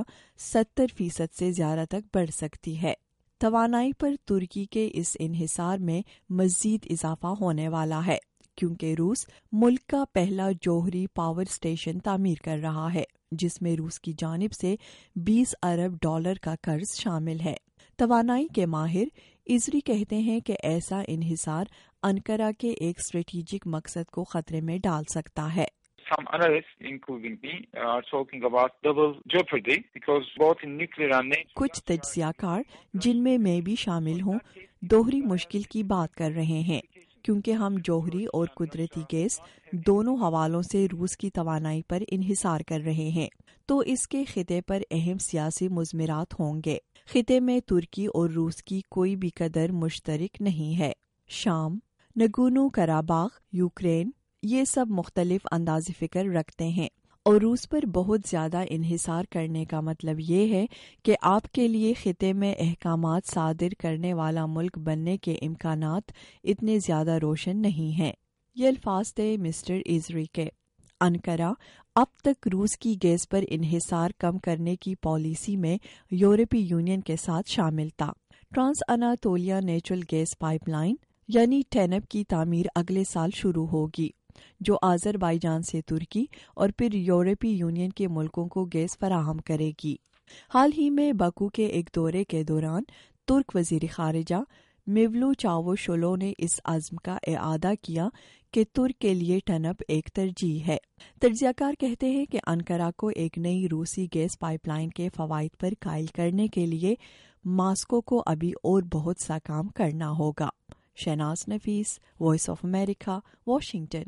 70% سے زیادہ تک بڑھ سکتی ہے۔ توانائی پر ترکی کے اس انحصار میں مزید اضافہ ہونے والا ہے کیونکہ روس ملک کا پہلا جوہری پاور اسٹیشن تعمیر کر رہا ہے جس میں روس کی جانب سے $20 ارب کا قرض شامل ہے۔ توانائی کے ماہر ازری کہتے ہیں کہ ایسا انحصار انقرہ کے ایک اسٹریٹجک مقصد کو خطرے میں ڈال سکتا ہے۔
Some analysts, including me, are talking about double jeopardy because both in nuclear and
کچھ تجزیہ کار جن میں بھی شامل ہوں دوہری مشکل کی بات کر رہے ہیں کیونکہ ہم جوہری اور قدرتی گیس دونوں حوالوں سے روس کی توانائی پر انحصار کر رہے ہیں، تو اس کے خطے پر اہم سیاسی مضمرات ہوں گے۔ خطے میں ترکی اور روس کی کوئی بھی قدر مشترک نہیں ہے۔ شام، نگورنو قراباغ، یوکرین، یہ سب مختلف انداز فکر رکھتے ہیں اور روس پر بہت زیادہ انحصار کرنے کا مطلب یہ ہے کہ آپ کے لیے خطے میں احکامات صادر کرنے والا ملک بننے کے امکانات اتنے زیادہ روشن نہیں ہیں۔ یہ الفاظ تھے مسٹر ازری کے۔ انقرہ اب تک روس کی گیس پر انحصار کم کرنے کی پالیسی میں یورپی یونین کے ساتھ شامل تھا۔ Trans Anatolia natural gas pipeline یعنی ٹینپ کی تعمیر اگلے سال شروع ہوگی جو آذربائیجان سے ترکی اور پھر یورپی یونین کے ملکوں کو گیس فراہم کرے گی۔ حال ہی میں باکو کے ایک دورے کے دوران ترک وزیر خارجہ میولو چاوشولو نے اس عزم کا اعادہ کیا کہ ترک کے لیے ٹنپ ایک ترجیح ہے۔ تجزیہ کار کہتے ہیں کہ انقرہ کو ایک نئی روسی گیس پائپ لائن کے فوائد پر قائل کرنے کے لیے ماسکو کو ابھی اور بہت سا کام کرنا ہوگا۔ Shahnaz Nafees, voice of America, Washington.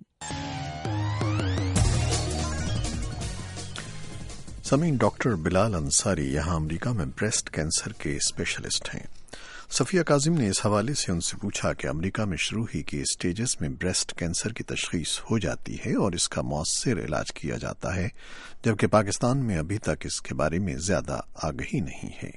سامعین، ڈاکٹر بلال انصاری یہاں امریکہ میں بریسٹ کینسر کے اسپیشلسٹ ہیں۔ صفیہ کاظم نے اس حوالے سے ان سے پوچھا کہ امریکہ میں شروع ہی کے اسٹیجز میں بریسٹ کینسر کی تشخیص ہو جاتی ہے اور اس کا مؤثر علاج کیا جاتا ہے، جبکہ پاکستان میں ابھی تک اس کے بارے میں زیادہ آگہی نہیں ہے۔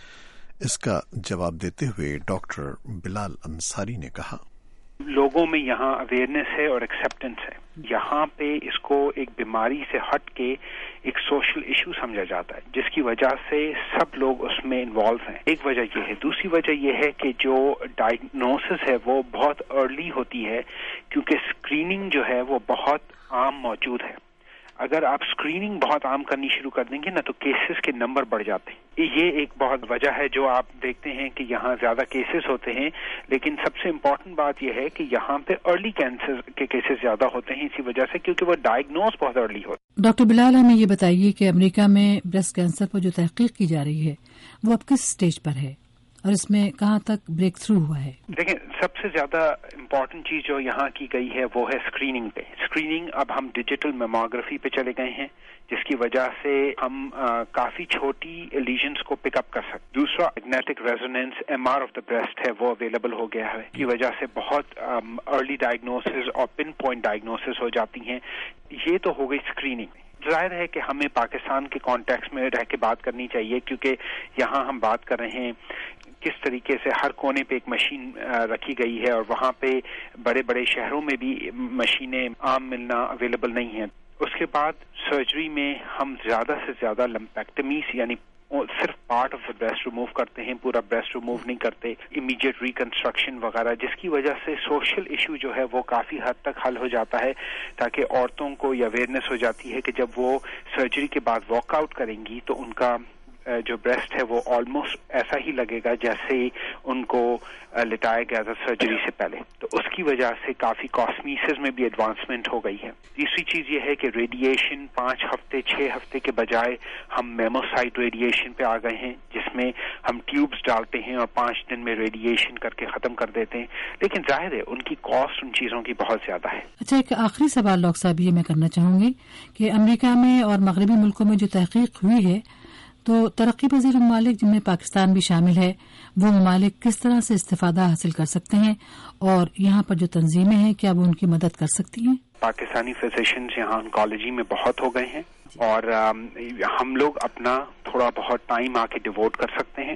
اس کا جواب دیتے ہوئے ڈاکٹر بلال انصاری نے کہا،
لوگوں میں یہاں اویئرنیس ہے اور ایکسیپٹنس ہے۔ یہاں پہ اس کو ایک بیماری سے ہٹ کے ایک سوشل ایشو سمجھا جاتا ہے جس کی وجہ سے سب لوگ اس میں انوالو ہیں۔ ایک وجہ یہ ہے۔ دوسری وجہ یہ ہے کہ جو ڈائگنوسس ہے وہ بہت ارلی ہوتی ہے کیونکہ اسکریننگ جو ہے وہ بہت عام موجود ہے۔ اگر آپ اسکریننگ بہت عام کرنی شروع کر دیں گے نا تو کیسز کے نمبر بڑھ جاتے ہیں۔ یہ ایک بہت وجہ ہے جو آپ دیکھتے ہیں کہ یہاں زیادہ کیسز ہوتے ہیں، لیکن سب سے امپورٹنٹ بات یہ ہے کہ یہاں پہ ارلی کینسر کے کیسز زیادہ ہوتے ہیں اسی وجہ سے کیونکہ وہ ڈائگنوز بہت ارلی ہوتے ہیں۔
ڈاکٹر بلال، ہمیں یہ بتائیے کہ امریکہ میں بریسٹ کینسر پر جو تحقیق کی جا رہی ہے وہ اب کس سٹیج پر ہے اور اس میں کہاں تک بریک تھرو ہوا ہے؟
دیکھیں، سب سے زیادہ امپورٹنٹ چیز جو یہاں کی گئی ہے وہ ہے اسکریننگ پہ۔ اسکریننگ اب ہم ڈیجیٹل میموگرافی پہ چلے گئے ہیں جس کی وجہ سے ہم کافی چھوٹی لیژنز کو پک اپ کر سکتے۔ دوسرا magnetic resonance MR of the breast ہے وہ اویلیبل ہو گیا ہے، کی وجہ سے بہت ارلی ڈائگنوسس اور پن پوائنٹ ڈائگنوسس ہو جاتی ہیں۔ یہ تو ہو گئی اسکریننگ۔ ظاہر ہے کہ ہمیں پاکستان کے کانٹیکس میں رہ کے بات کرنی چاہیے کیونکہ یہاں ہم بات کر رہے ہیں کس طریقے سے ہر کونے پہ ایک مشین رکھی گئی ہے اور وہاں پہ بڑے بڑے شہروں میں بھی مشینیں عام ملنا اویلیبل نہیں ہیں۔ اس کے بعد سرجری میں ہم زیادہ سے زیادہ لمپیکٹمیز یعنی صرف part of the breast remove کرتے ہیں، پورا بریسٹ ریموو نہیں کرتے، امیڈیٹ ریکنسٹرکشن وغیرہ، جس کی وجہ سے سوشل ایشو جو ہے وہ کافی حد تک حل ہو جاتا ہے تاکہ عورتوں کو یہ اویئرنیس ہو جاتی ہے کہ جب وہ سرجری کے بعد واک آؤٹ کریں گی تو ان کا جو بریسٹ ہے وہ آلموسٹ ایسا ہی لگے گا جیسے ان کو لٹایا گیا تھا سرجری سے پہلے۔ تو اس کی وجہ سے کافی کاسمیسز میں بھی ایڈوانسمنٹ ہو گئی ہے۔ تیسری چیز یہ ہے کہ ریڈیشن 5 ہفتے 6 ہفتے کے بجائے ہم میموسائٹ ریڈیشن پہ آ گئے ہیں جس میں ہم ٹیوبز ڈالتے ہیں اور 5 دن میں ریڈیشن کر کے ختم کر دیتے ہیں، لیکن ظاہر ہے ان کی کاسٹ ان چیزوں کی بہت زیادہ ہے۔
اچھا، ایک آخری سوال ڈاکٹر صاحب یہ میں کرنا چاہوں گی کہ امریکہ میں اور مغربی ملکوں میں جو تحقیق ہوئی ہے تو ترقی پذیر ممالک جن میں پاکستان بھی شامل ہے وہ ممالک کس طرح سے استفادہ حاصل کر سکتے ہیں اور یہاں پر جو تنظیمیں ہیں کیا وہ ان کی مدد کر سکتی ہیں؟
پاکستانی فزیشنز یہاں انکالوجی میں بہت ہو گئے ہیں اور ہم لوگ اپنا تھوڑا بہت ٹائم آ کے ڈیووٹ کر سکتے ہیں۔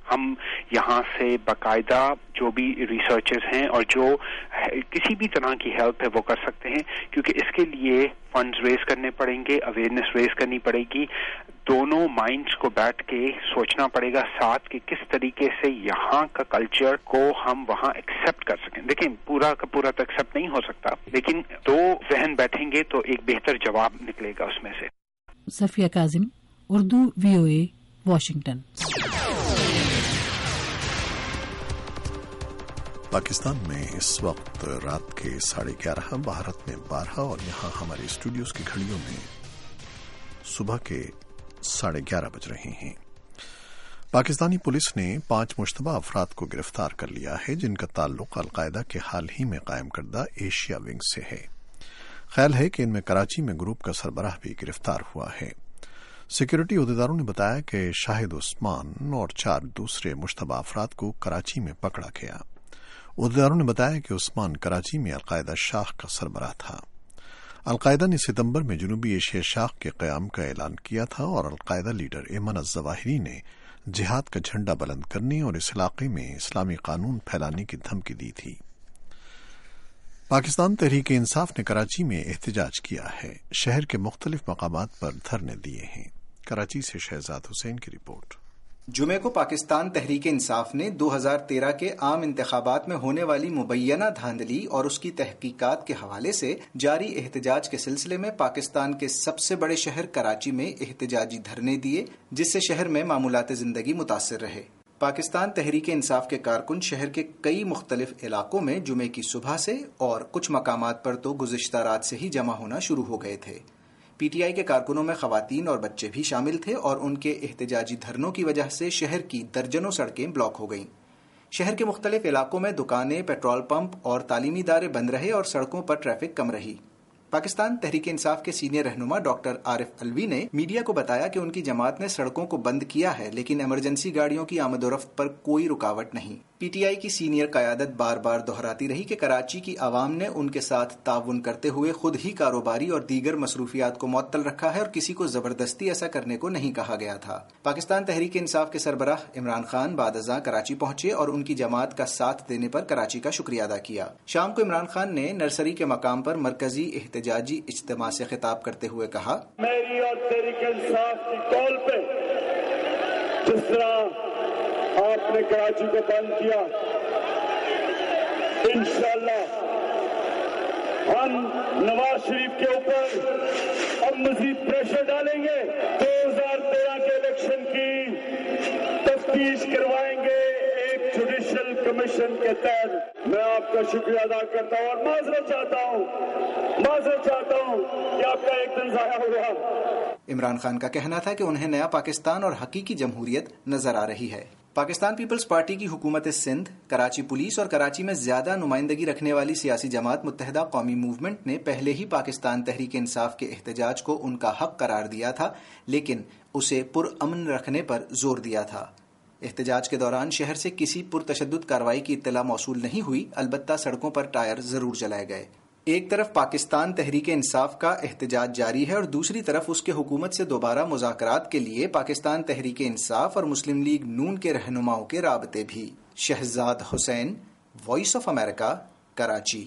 ہم یہاں سے باقاعدہ جو بھی ریسرچرز ہیں اور جو کسی بھی طرح کی ہیلپ ہے وہ کر سکتے ہیں، کیونکہ اس کے لیے فنڈز ریز کرنے پڑیں گے، اویئرنیس ریز کرنی پڑے گی، دونوں مائنڈز کو بیٹھ کے سوچنا پڑے گا ساتھ کہ کس طریقے سے یہاں کا کلچر کو ہم وہاں ایکسیپٹ کر سکیں. دیکھیں پورا کا پورا تو ایکسیپٹ نہیں ہو سکتا، لیکن دو ذہن بیٹھیں گے تو ایک بہتر جواب نکلے گا اس میں سے.
Safia Kazim, Urdu VOA، Washington.
پاکستان میں اس وقت رات کے 11:30، بھارت میں 12 اور یہاں ہمارے اسٹوڈیوز کی گھڑیوں میں صبح کے 11:30 بج رہے ہیں. پاکستانی پولیس نے 5 مشتبہ افراد کو گرفتار کر لیا ہے جن کا تعلق القاعدہ کے حال ہی میں قائم کردہ ایشیا ونگ سے ہے. خیال ہے کہ ان میں کراچی میں گروپ کا سربراہ بھی گرفتار ہوا ہے. سیکورٹی عہدیداروں نے بتایا کہ شاہد عثمان اور 4 دوسرے مشتبہ افراد کو کراچی میں پکڑا گیا. عہدیداروں نے بتایا کہ عثمان کراچی میں القاعدہ شاخ کا سربراہ تھا. القاعدہ نے ستمبر میں جنوبی ایشیا شاخ کے قیام کا اعلان کیا تھا اور القاعدہ لیڈر ایمن الظواہری نے جہاد کا جھنڈا بلند کرنے اور اس علاقے میں اسلامی قانون پھیلانے کی دھمکی دی تھی. پاکستان تحریک انصاف نے کراچی میں احتجاج کیا ہے. شہر کے مختلف مقامات پر دھرنے دیے ہیں. کراچی سے شہزاد حسین کی رپورٹ.
جمعے کو پاکستان تحریک انصاف نے 2013 کے عام انتخابات میں ہونے والی مبینہ دھاندلی اور اس کی تحقیقات کے حوالے سے جاری احتجاج کے سلسلے میں پاکستان کے سب سے بڑے شہر کراچی میں احتجاجی دھرنے دیے، جس سے شہر میں معمولات زندگی متاثر رہے. پاکستان تحریک انصاف کے کارکن شہر کے کئی مختلف علاقوں میں جمعے کی صبح سے اور کچھ مقامات پر تو گزشتہ رات سے ہی جمع ہونا شروع ہو گئے تھے. PTI کے کارکنوں میں خواتین اور بچے بھی شامل تھے اور ان کے احتجاجی دھرنوں کی وجہ سے شہر کی درجنوں سڑکیں بلاک ہو گئیں. شہر کے مختلف علاقوں میں دکانیں، پیٹرول پمپ اور تعلیمی ادارے بند رہے اور سڑکوں پر ٹریفک کم رہی. پاکستان تحریک انصاف کے سینئر رہنما ڈاکٹر عارف الوی نے میڈیا کو بتایا کہ ان کی جماعت نے سڑکوں کو بند کیا ہے لیکن ایمرجنسی گاڑیوں کی آمد و رفت پر کوئی رکاوٹ نہیں. PTI کی سینئر قیادت بار بار دہراتی رہی کہ کراچی کی عوام نے ان کے ساتھ تعاون کرتے ہوئے خود ہی کاروباری اور دیگر مصروفیات کو معطل رکھا ہے اور کسی کو زبردستی ایسا کرنے کو نہیں کہا گیا تھا. پاکستان تحریک انصاف کے سربراہ عمران خان بعد ازاں کراچی پہنچے اور ان کی جماعت کا ساتھ دینے پر کراچی کا شکریہ ادا کیا. شام کو عمران خان نے نرسری کے مقام پر مرکزی احتجاجی اجتماع سے خطاب کرتے ہوئے کہا،
میری اور تحریک انصاف کی کال پہ جس طرح آپ نے کراچی کو بند کیا، انشاءاللہ ہم نواز شریف کے اوپر اب مزید پریشر ڈالیں گے. 2013 کے الیکشن کی تفتیش کروائیں گے ایک جوڈیشل کمیشن کے تحت. میں آپ کا شکریہ ادا کرتا ہوں اور معذرت چاہتا ہوں کہ آپ کا ایک دن ضائع ہوا.
عمران خان کا کہنا تھا کہ انہیں نیا پاکستان اور حقیقی جمہوریت نظر آ رہی ہے. پاکستان پیپلز پارٹی کی حکومت سندھ، کراچی پولیس اور کراچی میں زیادہ نمائندگی رکھنے والی سیاسی جماعت متحدہ قومی موومنٹ نے پہلے ہی پاکستان تحریک انصاف کے احتجاج کو ان کا حق قرار دیا تھا لیکن اسے پرامن رکھنے پر زور دیا تھا. احتجاج کے دوران شہر سے کسی پرتشدد کارروائی کی اطلاع موصول نہیں ہوئی، البتہ سڑکوں پر ٹائر ضرور جلائے گئے. ایک طرف پاکستان تحریک انصاف کا احتجاج جاری ہے اور دوسری طرف اس کے حکومت سے دوبارہ مذاکرات کے لیے پاکستان تحریک انصاف اور مسلم لیگ نون کے رہنماؤں کے رابطے بھی. Shahzad Hussain, voice of America, Karachi.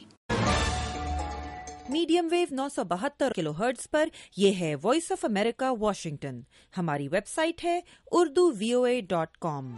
Medium wave 972 kilo hertz پر یہ ہے وائس آف امریکہ واشنگٹن. ہماری ویب سائٹ ہے urduvoa.com.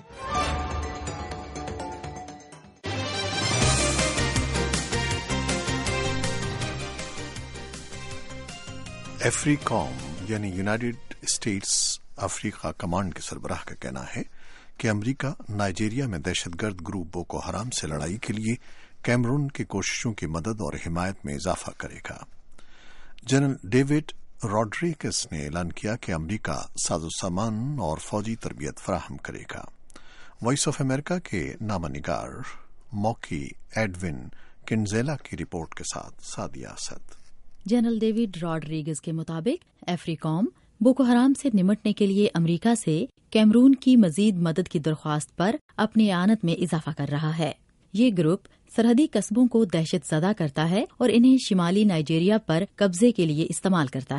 افریکوم یعنی یونائیٹڈ اسٹیٹس افریقہ کمانڈ کے سربراہ کا کہنا ہے کہ امریکہ نائجیریا میں دہشت گرد گروپ بوکو حرام سے لڑائی کے لیے کیمرون کی کوششوں کی مدد اور حمایت میں اضافہ کرے گا. جنرل ڈیوڈ روڈریگز نے اعلان کیا کہ امریکہ ساز و سامان اور فوجی تربیت فراہم کرے گا. وائس آف امریکہ کے نامہ نگار موکی ایڈون کنزیلا کی رپورٹ کے ساتھ Sadia Asad.
General David Rodriguez کے مطابق افریکوم بوکو حرام سے نمٹنے کے لیے امریکہ سے کیمرون کی مزید مدد کی درخواست پر اپنی اعانت میں اضافہ کر رہا ہے. یہ گروپ سرحدی قصبوں کو دہشت زدہ کرتا ہے اور انہیں شمالی نائجیریا پر قبضے کے لیے استعمال کرتا ہے.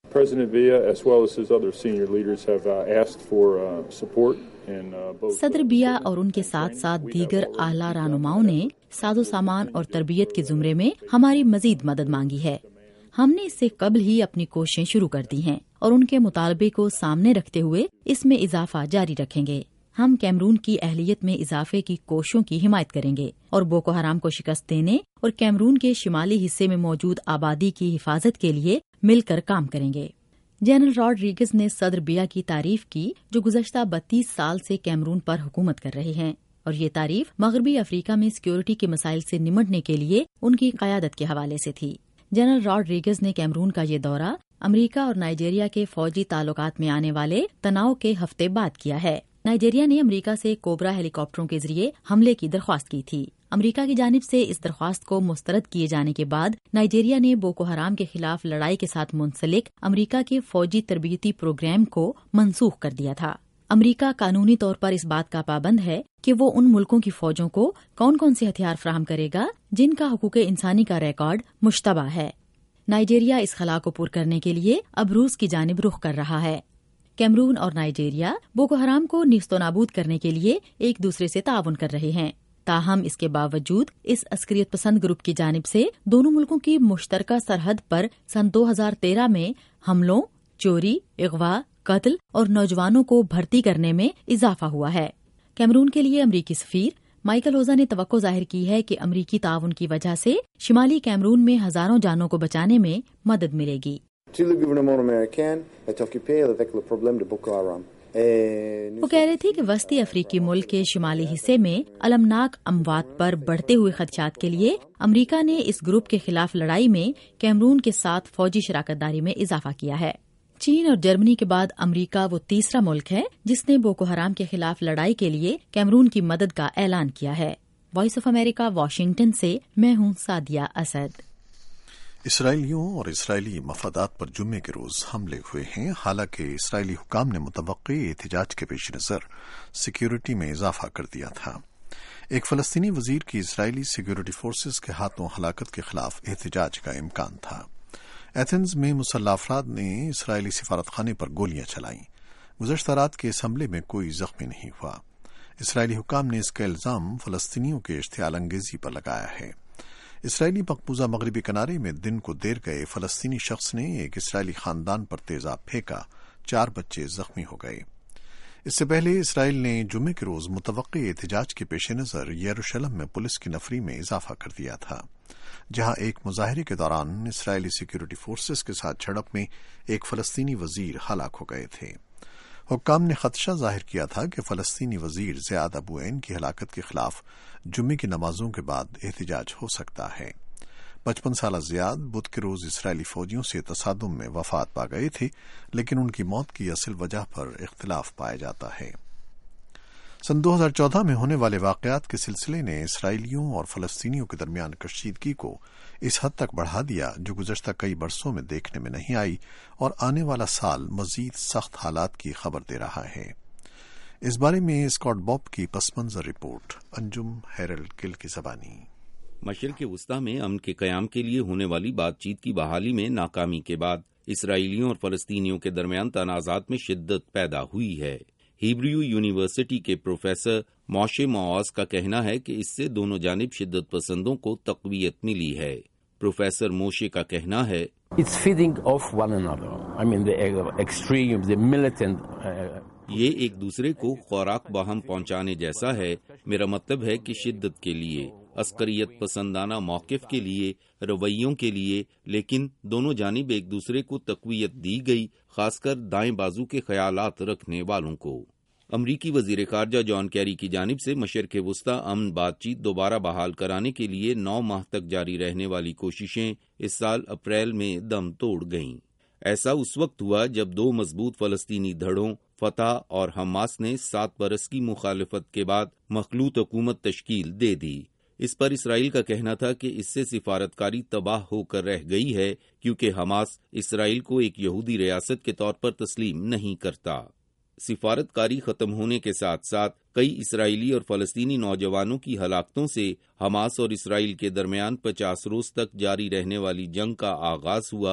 President Villa, as well as his other senior leaders, have asked for support.
सदर बिया और उनके साथ साथ दीगर आला रहनुमाओं ने साजो सामान और तरबियत के जुमरे में हमारी मजीद मदद मांगी है। हमने इससे कबल ही अपनी कोशिशें शुरू कर दी हैं और उनके मुतालबे को सामने रखते हुए इसमें इजाफा जारी रखेंगे। हम कैमरून की अहलियत में इजाफे की कोशिशों की हिमायत करेंगे और बोको हराम को शिकस्त देने और कैमरून के शिमाली हिस्से में मौजूद आबादी की हिफाजत के लिए मिलकर काम करेंगे। जनरल रॉड्रिगेज ने सदर बिया की तारीफ की, जो गुज़श्ता 32 साल से कैमरून पर हुकूमत कर रहे हैं, और ये तारीफ मगरबी अफ्रीका में सिक्योरिटी के मसाइल से निमटने के लिए उनकी क़यादत के हवाले से थी। जनरल रॉड्रिगेज ने कैमरून का ये दौरा अमरीका और नाइजीरिया के फौजी ताल्लुकात में आने वाले तनाव के हफ्ते बाद किया है। नाइजीरिया ने अमरीका से कोबरा हेलीकॉप्टरों के जरिए हमले की दरख्वास्त की थी। अमरीका की जानिब से इस दरख्वास्त को मुस्तरद किए जाने के बाद नाइजीरिया ने बोको हराम के खिलाफ लड़ाई के साथ मुंसलिक अमरीका के फौजी तरबियती प्रोग्राम को मनसूख कर दिया था। अमरीका कानूनी तौर पर इस बात का पाबंद है कि वो उन मुल्कों की फौजों को कौन कौन से हथियार फराहम करेगा जिनका हुकूक इंसानी का रिकॉर्ड मुश्तबा है। नाइजीरिया इस खला को पूरा करने के लिए अब रूस की जानिब रुख कर रहा है। कैमरून और नाइजीरिया बोको हराम को नीस्तो नाबूद करने के लिए एक दूसरे से ताउन कर रहे हैं। ताहम इसके बावजूद इस अस्करियत पसंद ग्रुप की जानिब से दोनों मुल्कों की मुश्तरका सरहद पर सन 2013 में हमलों, चोरी, अगवा, कत्ल और नौजवानों को भर्ती करने में इजाफा हुआ है। कैमरून के लिए अमरीकी सफीर माइकल ओजा ने तवक्को जाहिर की है कि अमरीकी ताउन की वजह से शिमाली कैमरून में हजारों जानों को बचाने में मदद मिलेगी। वो कह रहे थे कि वस्ती अफ्रीकी मुल्क के शिमाली हिस्से में अलमनाक अमवात पर बढ़ते हुए खदशात के लिए अमरीका ने इस ग्रुप के खिलाफ लड़ाई में कैमरून के साथ फौजी शराकतदारी में इजाफा किया है। चीन और जर्मनी के बाद अमरीका वो तीसरा मुल्क है जिसने बोको हराम के खिलाफ लड़ाई के लिए कैमरून की मदद का ऐलान किया है। वॉइस ऑफ अमेरिका, वाशिंगटन से मैं हूँ सादिया असद।
इसराइलियों और इसराइली मफादात पर जुम्मे के रोज हमले हुए हैं। हालांकि इसराइली हुकाम ने मुतवक्की एहतजाज के पेश नजर सिक्योरिटी में इजाफा कर दिया था। एक फलस्तीनी वजीर की इसराइली सिक्योरिटी फोर्सेस के हाथों हलाकत के खिलाफ एहतजाज का इम्कान था। एथेंस में मुसल्लह अफराद ने इसराइली सिफारतखाने पर गोलियां चलाईं। गुज़श्ता रात के इस हमले में कोई जख्मी नहीं हुआ। इसराइली हुकाम ने इसका इल्जाम फलस्तीनियों के इश्तियाल अंगेजी पर लगाया है। इसराइली मकबूजा मगरबी किनारे में दिन को देर गए फलस्तीनी शख्स ने एक इसराइली खानदान पर तेजाब फेंका, 4 बच्चे जख्मी हो गए। इससे पहले इसराइल ने जुम्मे के रोज मुतवक्की एहतजाज के पेश नजर यरूशलेम में पुलिस की नफरी में इजाफा कर दिया था, जहां एक मुजाहरे के दौरान इसराइली सिक्योरिटी फोर्सेस के साथ झड़प में एक फलस्तीनी वजीर हलाक हो गए थे। हुक्काम ने खदशा जाहिर किया था कि फलस्तीनी वजीर ज़ियाद अबू ऐन की हलाकत के खिलाफ जुम्मे की नमाजों के बाद एहतजाज हो सकता है। 55 साला ज़ियाद बुध के रोज इसराइली फौजियों से तसादुम में वफात पा गए थे, लेकिन उनकी मौत की असल वजह पर इख्तिलाफ पाया जाता है। सन 2014 में होने वाले वाकयात के सिलसिले ने इसराइलियों और फलस्तीनियों के दरमियान कशीदगी को इस हद तक बढ़ा दिया जो गुज़श्ता कई बरसों में देखने में नहीं आई, और आने वाला साल मजीद सख्त हालात की खबर दे रहा है। इस बारे में स्कॉट बॉब की पसमंजर रिपोर्ट, अंजुम हेरल्ड गिल की ज़बानी।
मशरिक़ वस्ता में अमन के क़याम के लिए होने वाली बातचीत की बहाली में नाकामी के बाद इसराइलियों और फलस्तीनियों के दरमियान तनाज़ात में शिद्दत पैदा हुई है। हिब्रू यूनिवर्सिटी के प्रोफेसर मोशे मौआज का कहना है कि इससे दोनों जानिब शिद्दत पसंदों को तक़वियत मिली है। प्रोफेसर मोशे का कहना है,
It's feeding off one another. I mean, the extreme, the militant.
ये एक दूसरे को खुराक बाहम पहुंचाने जैसा है। मेरा मतलब है कि शिद्दत के लिए, अस्करियत पसंदाना मौक़िफ़ के लिए, रवैयों के लिए, लेकिन दोनों जानिब एक दूसरे को तक़वियत दी गई, खासकर दाएं बाजू के ख्यालात रखने वालों को। अमरीकी वज़ीर ख़ारजा जॉन कैरी की जानिब से मशरिक़ वस्ता अमन बातचीत दोबारा बहाल कराने के लिए 9 माह तक जारी रहने वाली कोशिशें इस साल अप्रैल में दम तोड़ गईं। ऐसा उस वक्त हुआ जब 2 मजबूत फ़लस्तीनी धड़ों फतह और हमास ने 7 बरस की मुखालफत के बाद मखलूत हुकूमत तश्कील दे दी। इस पर इसराइल का कहना था कि इससे सिफारतकारी तबाह होकर रह गई है, क्योंकि हमास इसराइल को एक यहूदी रियासत के तौर पर तस्लीम नहीं करता। सिफारतकारी खत्म होने के साथ साथ कई इसराइली और फलस्तीनी नौजवानों की हलाकतों से हमास और इसराइल के दरमियान 50 रोज तक जारी रहने वाली जंग का आगाज हुआ,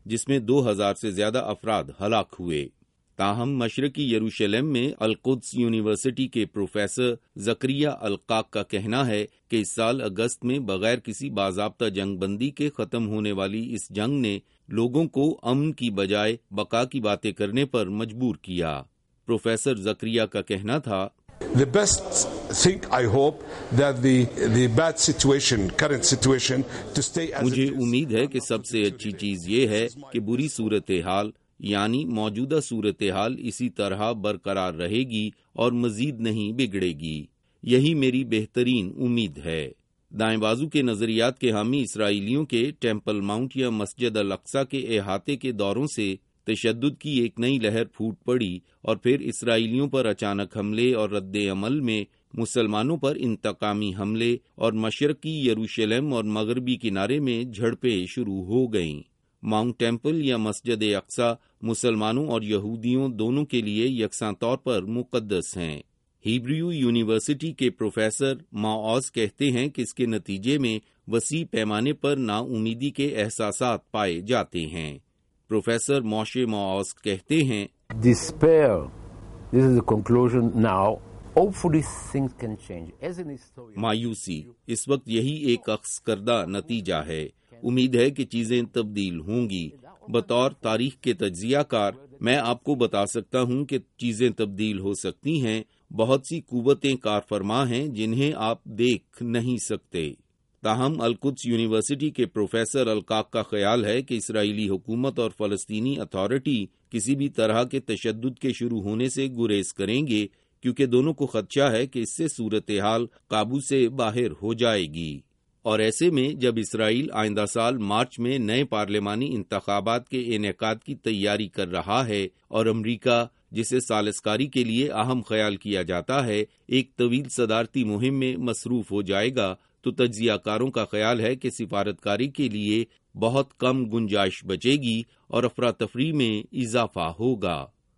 جس میں 2000 سے زیادہ افراد ہلاک ہوئے۔ تاہم مشرقی یروشلم میں القدس یونیورسٹی کے پروفیسر زکریا القاق کا کہنا ہے کہ اس سال اگست میں بغیر کسی باضابطہ جنگ بندی کے ختم ہونے والی اس جنگ نے لوگوں کو امن کی بجائے بقا کی باتیں کرنے پر مجبور کیا۔ پروفیسر زکریا کا کہنا تھا،
The best thing I hope that the bad situation, current situation, to stay as
مجھے امید ہے کہ سب سے اچھی چیز یہ ہے کہ بری صورتحال یعنی موجودہ صورتحال اسی طرح برقرار رہے گی اور مزید نہیں بگڑے گی۔ یہی میری بہترین امید ہے۔ دائیں بازو کے نظریات کے حامی اسرائیلیوں کے ٹیمپل ماؤنٹ یا مسجد الاقصی کے احاطے کے دوروں سے تشدد کی ایک نئی لہر پھوٹ پڑی اور پھر اسرائیلیوں پر اچانک حملے اور رد عمل میں مسلمانوں پر انتقامی حملے اور مشرقی یروشلم اور مغربی کنارے میں جھڑپیں شروع ہو گئیں۔ ماؤنٹ ٹیمپل یا مسجد اقصی مسلمانوں اور یہودیوں دونوں کے لیے یکساں طور پر مقدس ہیں۔ ہیبریو یونیورسٹی کے پروفیسر ماعوز کہتے ہیں کہ اس کے نتیجے میں وسیع پیمانے پر نا امیدی کے احساسات پائے جاتے ہیں۔ پروفیسر موشے ماعوز کہتے ہیں،
despair. This is the conclusion now. Hopefully things can change. As an historian,
مایوسی اس وقت یہی ایک اخذ کردہ نتیجہ ہے۔ امید ہے کہ چیزیں تبدیل ہوں گی۔ بطور تاریخ کے تجزیہ کار میں آپ کو بتا سکتا ہوں کہ چیزیں تبدیل ہو سکتی ہیں۔ بہت سی قوتیں کار فرما ہیں جنہیں آپ دیکھ نہیں سکتے۔ تاہم القدس یونیورسٹی کے پروفیسر القاق کا خیال ہے کہ اسرائیلی حکومت اور فلسطینی اتھارٹی کسی بھی طرح کے تشدد کے شروع ہونے سے گریز کریں گے، کیونکہ دونوں کو خدشہ ہے کہ اس سے صورتحال قابو سے باہر ہو جائے گی۔ اور ایسے میں جب اسرائیل آئندہ سال مارچ میں نئے پارلیمانی انتخابات کے انعقاد کی تیاری کر رہا ہے اور امریکہ جسے ثالثکاری کے لیے اہم خیال کیا جاتا ہے ایک طویل صدارتی مہم میں مصروف ہو جائے گا، تو تجزیہ کاروں کا خیال ہے کہ سفارتکاری کے لیے بہت کم گنجائش بچے گی اور افراتفری میں اضافہ ہوگا۔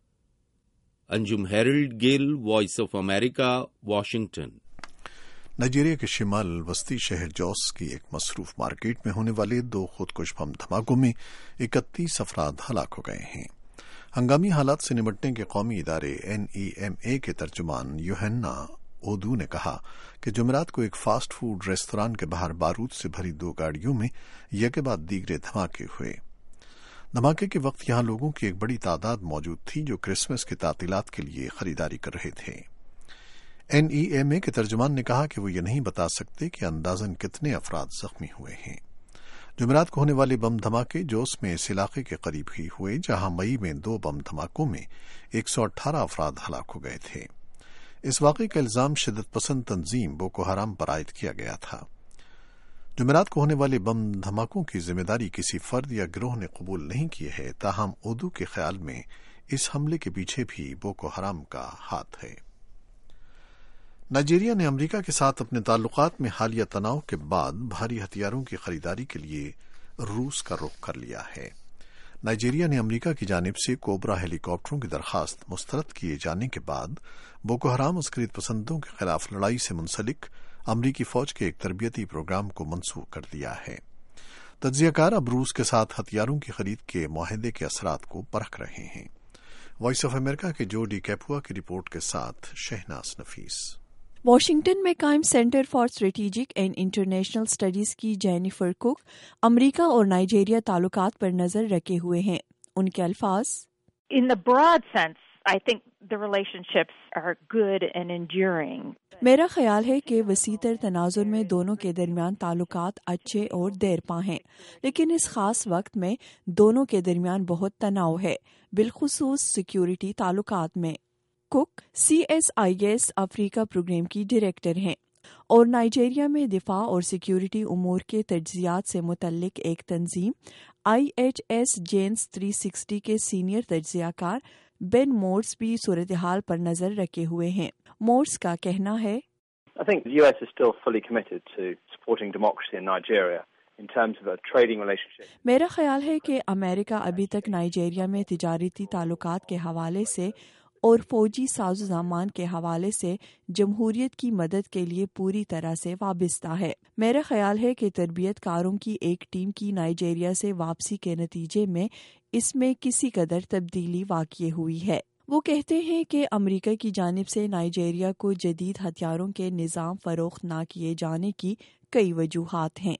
Anjum Herald Gill, voice of America, Washington.
Nigeria کے شمال وسطی شہر جوس کی ایک مصروف مارکیٹ میں ہونے والے 2 خودکش بم دھماکوں میں 31 افراد ہلاک ہو گئے ہیں۔ ہنگامی حالات سے نمٹنے کے قومی ادارے NEMA کے ترجمان یوہنا اودو نے کہا کہ جمعرات کو ایک فاسٹ فوڈ ریستوران کے باہر بارود سے بھری 2 گاڑیوں میں یکے بعد دیگرے دھماکے ہوئے۔ دھماکے کے وقت یہاں لوگوں کی ایک بڑی تعداد موجود تھی جو کرسمس کی تعطیلات کے لیے خریداری کر رہے تھے۔ NEMA کے ترجمان نے کہا کہ وہ یہ نہیں بتا سکتے کہ اندازاً کتنے افراد زخمی ہوئے ہیں۔ جمعرات کو ہونے والے بم دھماکے جوس میں اس علاقے کے قریب ہی ہوئے جہاں مئی میں 2 بم دھماکوں میں 118 افراد ہلاک ہو گئے تھے۔ اس واقعے کا الزام شدت پسند تنظیم بوکو حرام پر عائد کیا گیا تھا۔ جمعرات کو ہونے والے بم دھماکوں کی ذمہ داری کسی فرد یا گروہ نے قبول نہیں کی ہے، تاہم اودو کے خیال میں اس حملے کے پیچھے بھی بوکو حرام کا ہاتھ ہے۔ نائجیریا نے امریکہ کے ساتھ اپنے تعلقات میں حالیہ تناؤ کے بعد بھاری ہتھیاروں کی خریداری کے لیے روس کا رخ کر لیا ہے۔ نائجیریا نے امریکہ کی جانب سے کوبرا ہیلی کاپٹروں کی درخواست مسترد کیے جانے کے بعد بوکو حرام عسکریت پسندوں کے خلاف لڑائی سے منسلک امریکی فوج کے ایک تربیتی پروگرام کو منسوخ کر دیا ہے۔ تجزیہ کار اب روس کے ساتھ ہتھیاروں کی خرید کے معاہدے کے اثرات کو پرکھ رہے ہیں۔ وائس آف امریکہ کے جو ڈی کیپوا کی رپورٹ کے ساتھ شہناز نفیس۔
واشنگٹن میں قائم center for strategic and international studies کی جینیفر کوک امریکہ اور نائجیریا تعلقات پر نظر رکھے ہوئے ہیں۔ ان کے الفاظ،
In the broad sense, I think the relationships are good and enduring.
میرا خیال ہے کہ وسیع تر تناظر میں دونوں کے درمیان تعلقات اچھے اور دیرپا ہیں، لیکن اس خاص وقت میں دونوں کے درمیان بہت تناؤ ہے، بالخصوص سیکیورٹی تعلقات میں۔ کوک CSIS افریقہ پروگرام کی ڈائریکٹر ہیں اور نائجیریا میں دفاع اور سیکیورٹی امور کے تجزیات سے متعلق ایک تنظیم IHS جینز 360 کے سینئر تجزیہ کار بین مورس بھی صورتحال پر نظر رکھے ہوئے ہیں۔ مورس کا کہنا ہے،
I think the US is still fully committed to supporting democracy in Nigeria in terms of a trading relationship.
میرا خیال ہے کہ امریکہ ابھی تک نائجیریا میں تجارتی تعلقات کے حوالے سے اور فوجی ساز و سامان کے حوالے سے جمہوریت کی مدد کے لیے پوری طرح سے وابستہ ہے۔ میرا خیال ہے کہ تربیت کاروں کی ایک ٹیم کی نائجیریا سے واپسی کے نتیجے میں اس میں کسی قدر تبدیلی واقع ہوئی ہے۔ وہ کہتے ہیں کہ امریکہ کی جانب سے نائجیریا کو جدید ہتھیاروں کے نظام فروخت نہ کیے جانے کی کئی وجوہات ہیں۔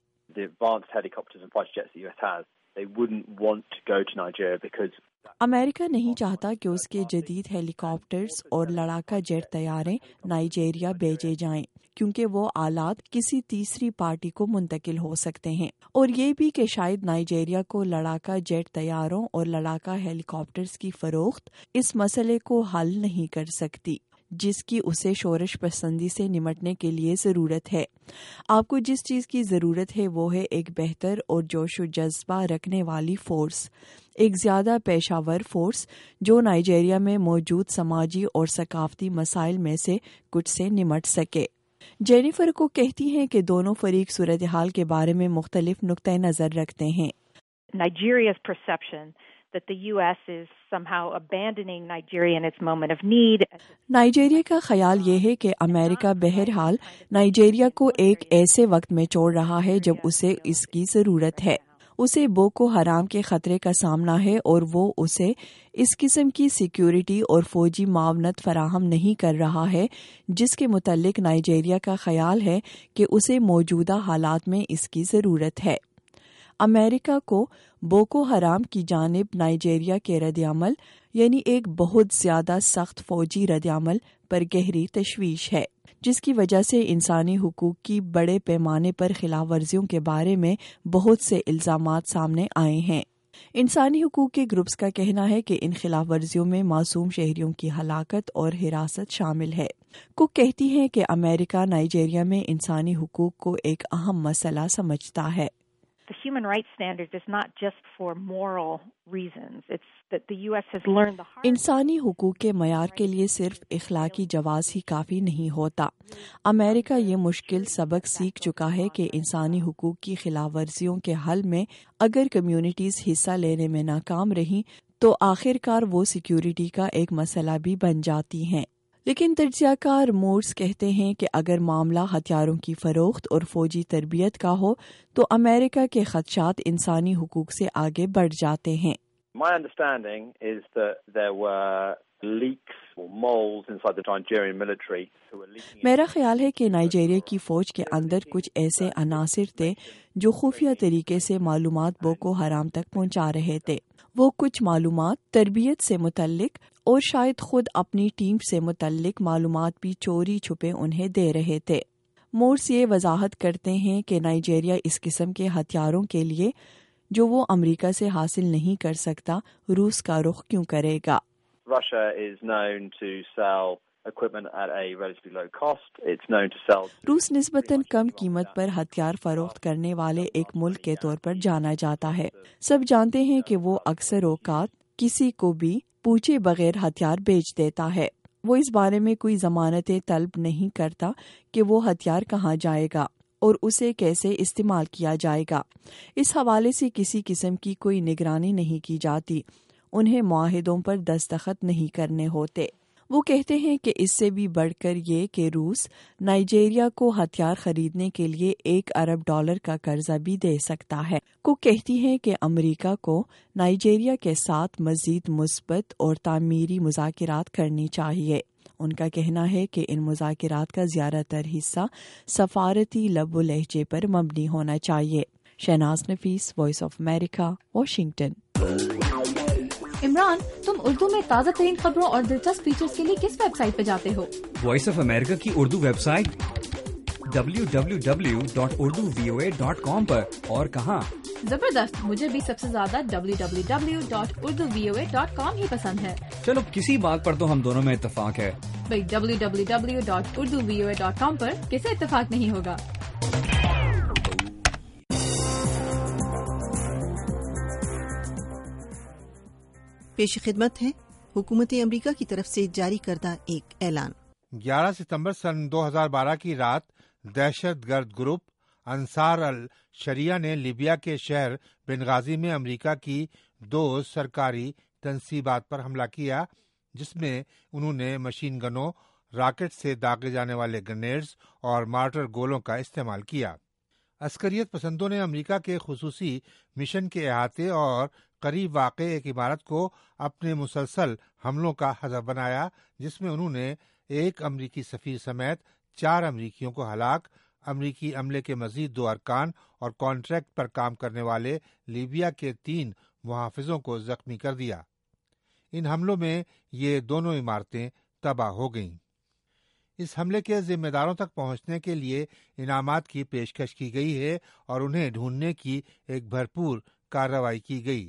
امریکہ نہیں چاہتا کہ اس کے جدید ہیلی کاپٹرز اور لڑاکا جیٹ طیارے نائجیریا بھیجے جائیں، کیونکہ وہ آلات کسی تیسری پارٹی کو منتقل ہو سکتے ہیں، اور یہ بھی کہ شاید نائجیریا کو لڑاکا جیٹ طیاروں اور لڑاکا ہیلی کاپٹرز کی فروخت اس مسئلے کو حل نہیں کر سکتی جس کی اسے شورش پسندی سے نمٹنے کے لیے ضرورت ہے۔ آپ کو جس چیز کی ضرورت ہے وہ ہے ایک بہتر اور جوش و جذبہ رکھنے والی فورس، ایک زیادہ پیشہ ور فورس جو نائجیریا میں موجود سماجی اور ثقافتی مسائل میں سے کچھ سے نمٹ سکے۔ جینیفر کو کہتی ہیں کہ دونوں فریق صورتحال کے بارے میں مختلف نقطۂ نظر رکھتے ہیں۔
Nigeria's perception that the U.S. is somehow abandoning Nigeria in its moment of need.
Nigeria کا خیال یہ ہے کہ امریکہ بہرحال نائجیریا کو ایک ایسے وقت میں چھوڑ رہا ہے جب اسے اس کی ضرورت ہے۔ اسے بوکو حرام کے خطرے کا سامنا ہے اور وہ اسے اس قسم کی سیکیورٹی اور فوجی معاونت فراہم نہیں کر رہا ہے جس کے متعلق نائجیریا کا خیال ہے کہ اسے موجودہ حالات میں اس کی ضرورت ہے۔ امریکہ کو بوکو حرام کی جانب نائجیریا کے رد عمل یعنی ایک بہت زیادہ سخت فوجی رد عمل پر گہری تشویش ہے، جس کی وجہ سے انسانی حقوق کی بڑے پیمانے پر خلاف ورزیوں کے بارے میں بہت سے الزامات سامنے آئے ہیں۔ انسانی حقوق کے گروپس کا کہنا ہے کہ ان خلاف ورزیوں میں معصوم شہریوں کی ہلاکت اور حراست شامل ہے۔ کوک کہتی ہیں کہ امریکہ نائجیریا میں انسانی حقوق کو ایک اہم مسئلہ سمجھتا ہے۔
The human rights standard is not just for moral reasons. It's that the U.S. has learned the hard.
انسانی حقوق کے معیار کے لیے صرف اخلاقی جواز ہی کافی نہیں ہوتا۔ امریکہ یہ مشکل سبق سیکھ چکا ہے کہ انسانی حقوق کی خلاف ورزیوں کے حل میں اگر کمیونٹیز حصہ لینے میں ناکام رہیں تو آخر کار وہ سیکیورٹی کا ایک مسئلہ بھی بن جاتی ہیں۔ لیکن تجزیہ کار مورس کہتے ہیں کہ اگر معاملہ ہتھیاروں کی فروخت اور فوجی تربیت کا ہو تو امریکہ کے خدشات انسانی حقوق سے آگے بڑھ جاتے ہیں۔
My understanding is that there were leaks or moles inside the Nigerian military who were leaking.
میرا خیال ہے کہ نائجیریا کی فوج کے اندر کچھ ایسے عناصر تھے جو خفیہ طریقے سے معلومات بوکو حرام تک پہنچا رہے تھے۔ وہ کچھ معلومات تربیت سے متعلق اور شاید خود اپنی ٹیم سے متعلق معلومات بھی چوری چھپے انہیں دے رہے تھے۔ مورس یہ وضاحت کرتے ہیں کہ نائجیریا اس قسم کے ہتھیاروں کے لیے جو وہ امریکہ سے حاصل نہیں کر سکتا روس کا رخ کیوں کرے گا۔
Russia is known to sell equipment at a relatively low cost. It's known to sell.
روس نسبتاً کم قیمت پر ہتھیار فروخت کرنے والے ایک ملک کے طور پر جانا جاتا ہے۔ سب جانتے ہیں کہ وہ اکثر اوقات کسی کو بھی پوچھے بغیر ہتھیار بیچ دیتا ہے۔ وہ اس بارے میں کوئی ضمانتیں طلب نہیں کرتا کہ وہ ہتھیار کہاں جائے گا اور اسے کیسے استعمال کیا جائے گا۔ اس حوالے سے کسی قسم کی کوئی نگرانی نہیں کی جاتی۔ انہیں معاہدوں پر دستخط نہیں کرنے ہوتے۔ وہ کہتے ہیں کہ اس سے بھی بڑھ کر یہ کہ روس نائجیریا کو ہتھیار خریدنے کے لیے $1 ارب کا قرضہ بھی دے سکتا ہے۔ کو کہتی ہیں کہ امریکہ کو نائجیریا کے ساتھ مزید مثبت اور تعمیری مذاکرات کرنی چاہیے۔ ان کا کہنا ہے کہ ان مذاکرات کا زیادہ تر حصہ سفارتی لب و لہجے پر مبنی ہونا چاہیے۔ Shahnaz Nafees, voice of America, Washington.
Imran, تم اردو میں تازہ ترین خبروں اور دلچسپ فیچرز کے لیے کس ویب سائٹ پہ جاتے ہو؟
وائس آف امریکہ کی اردو ویب سائٹ www.urduvoa.com پر، اور کہاں؟
زبردست، مجھے بھی سب سے زیادہ www.urduvoa.com ہی پسند ہے۔
چلو کسی بات پر تو ہم دونوں میں اتفاق ہے۔
بھئی www.urduvoa.com پر کسے اتفاق نہیں ہوگا؟
پیش خدمت ہے حکومت امریکہ کی طرف سے جاری کردہ ایک اعلان۔
11 ستمبر سن 2012 کی رات دہشت گرد گروپ انصار الشریعہ نے لیبیا کے شہر بنغازی میں امریکہ کی 2 سرکاری تنصیبات پر حملہ کیا، جس میں انہوں نے مشین گنوں، راکٹ سے داغے جانے والے گرینیڈز اور مارٹر گولوں کا استعمال کیا۔ عسکریت پسندوں نے امریکہ کے خصوصی مشن کے احاطے اور قریب واقع ایک عمارت کو اپنے مسلسل حملوں کا ہدف بنایا، جس میں انہوں نے ایک امریکی سفیر سمیت 4 امریکیوں کو ہلاک، امریکی عملے کے مزید 2 ارکان اور کانٹریکٹ پر کام کرنے والے لیبیا کے 3 محافظوں کو زخمی کر دیا۔ ان حملوں میں یہ دونوں عمارتیں تباہ ہو گئیں۔ اس حملے کے ذمہ داروں تک پہنچنے کے لیے انعامات کی پیشکش کی گئی ہے اور انہیں ڈھونڈنے کی ایک بھرپور کارروائی کی گئی۔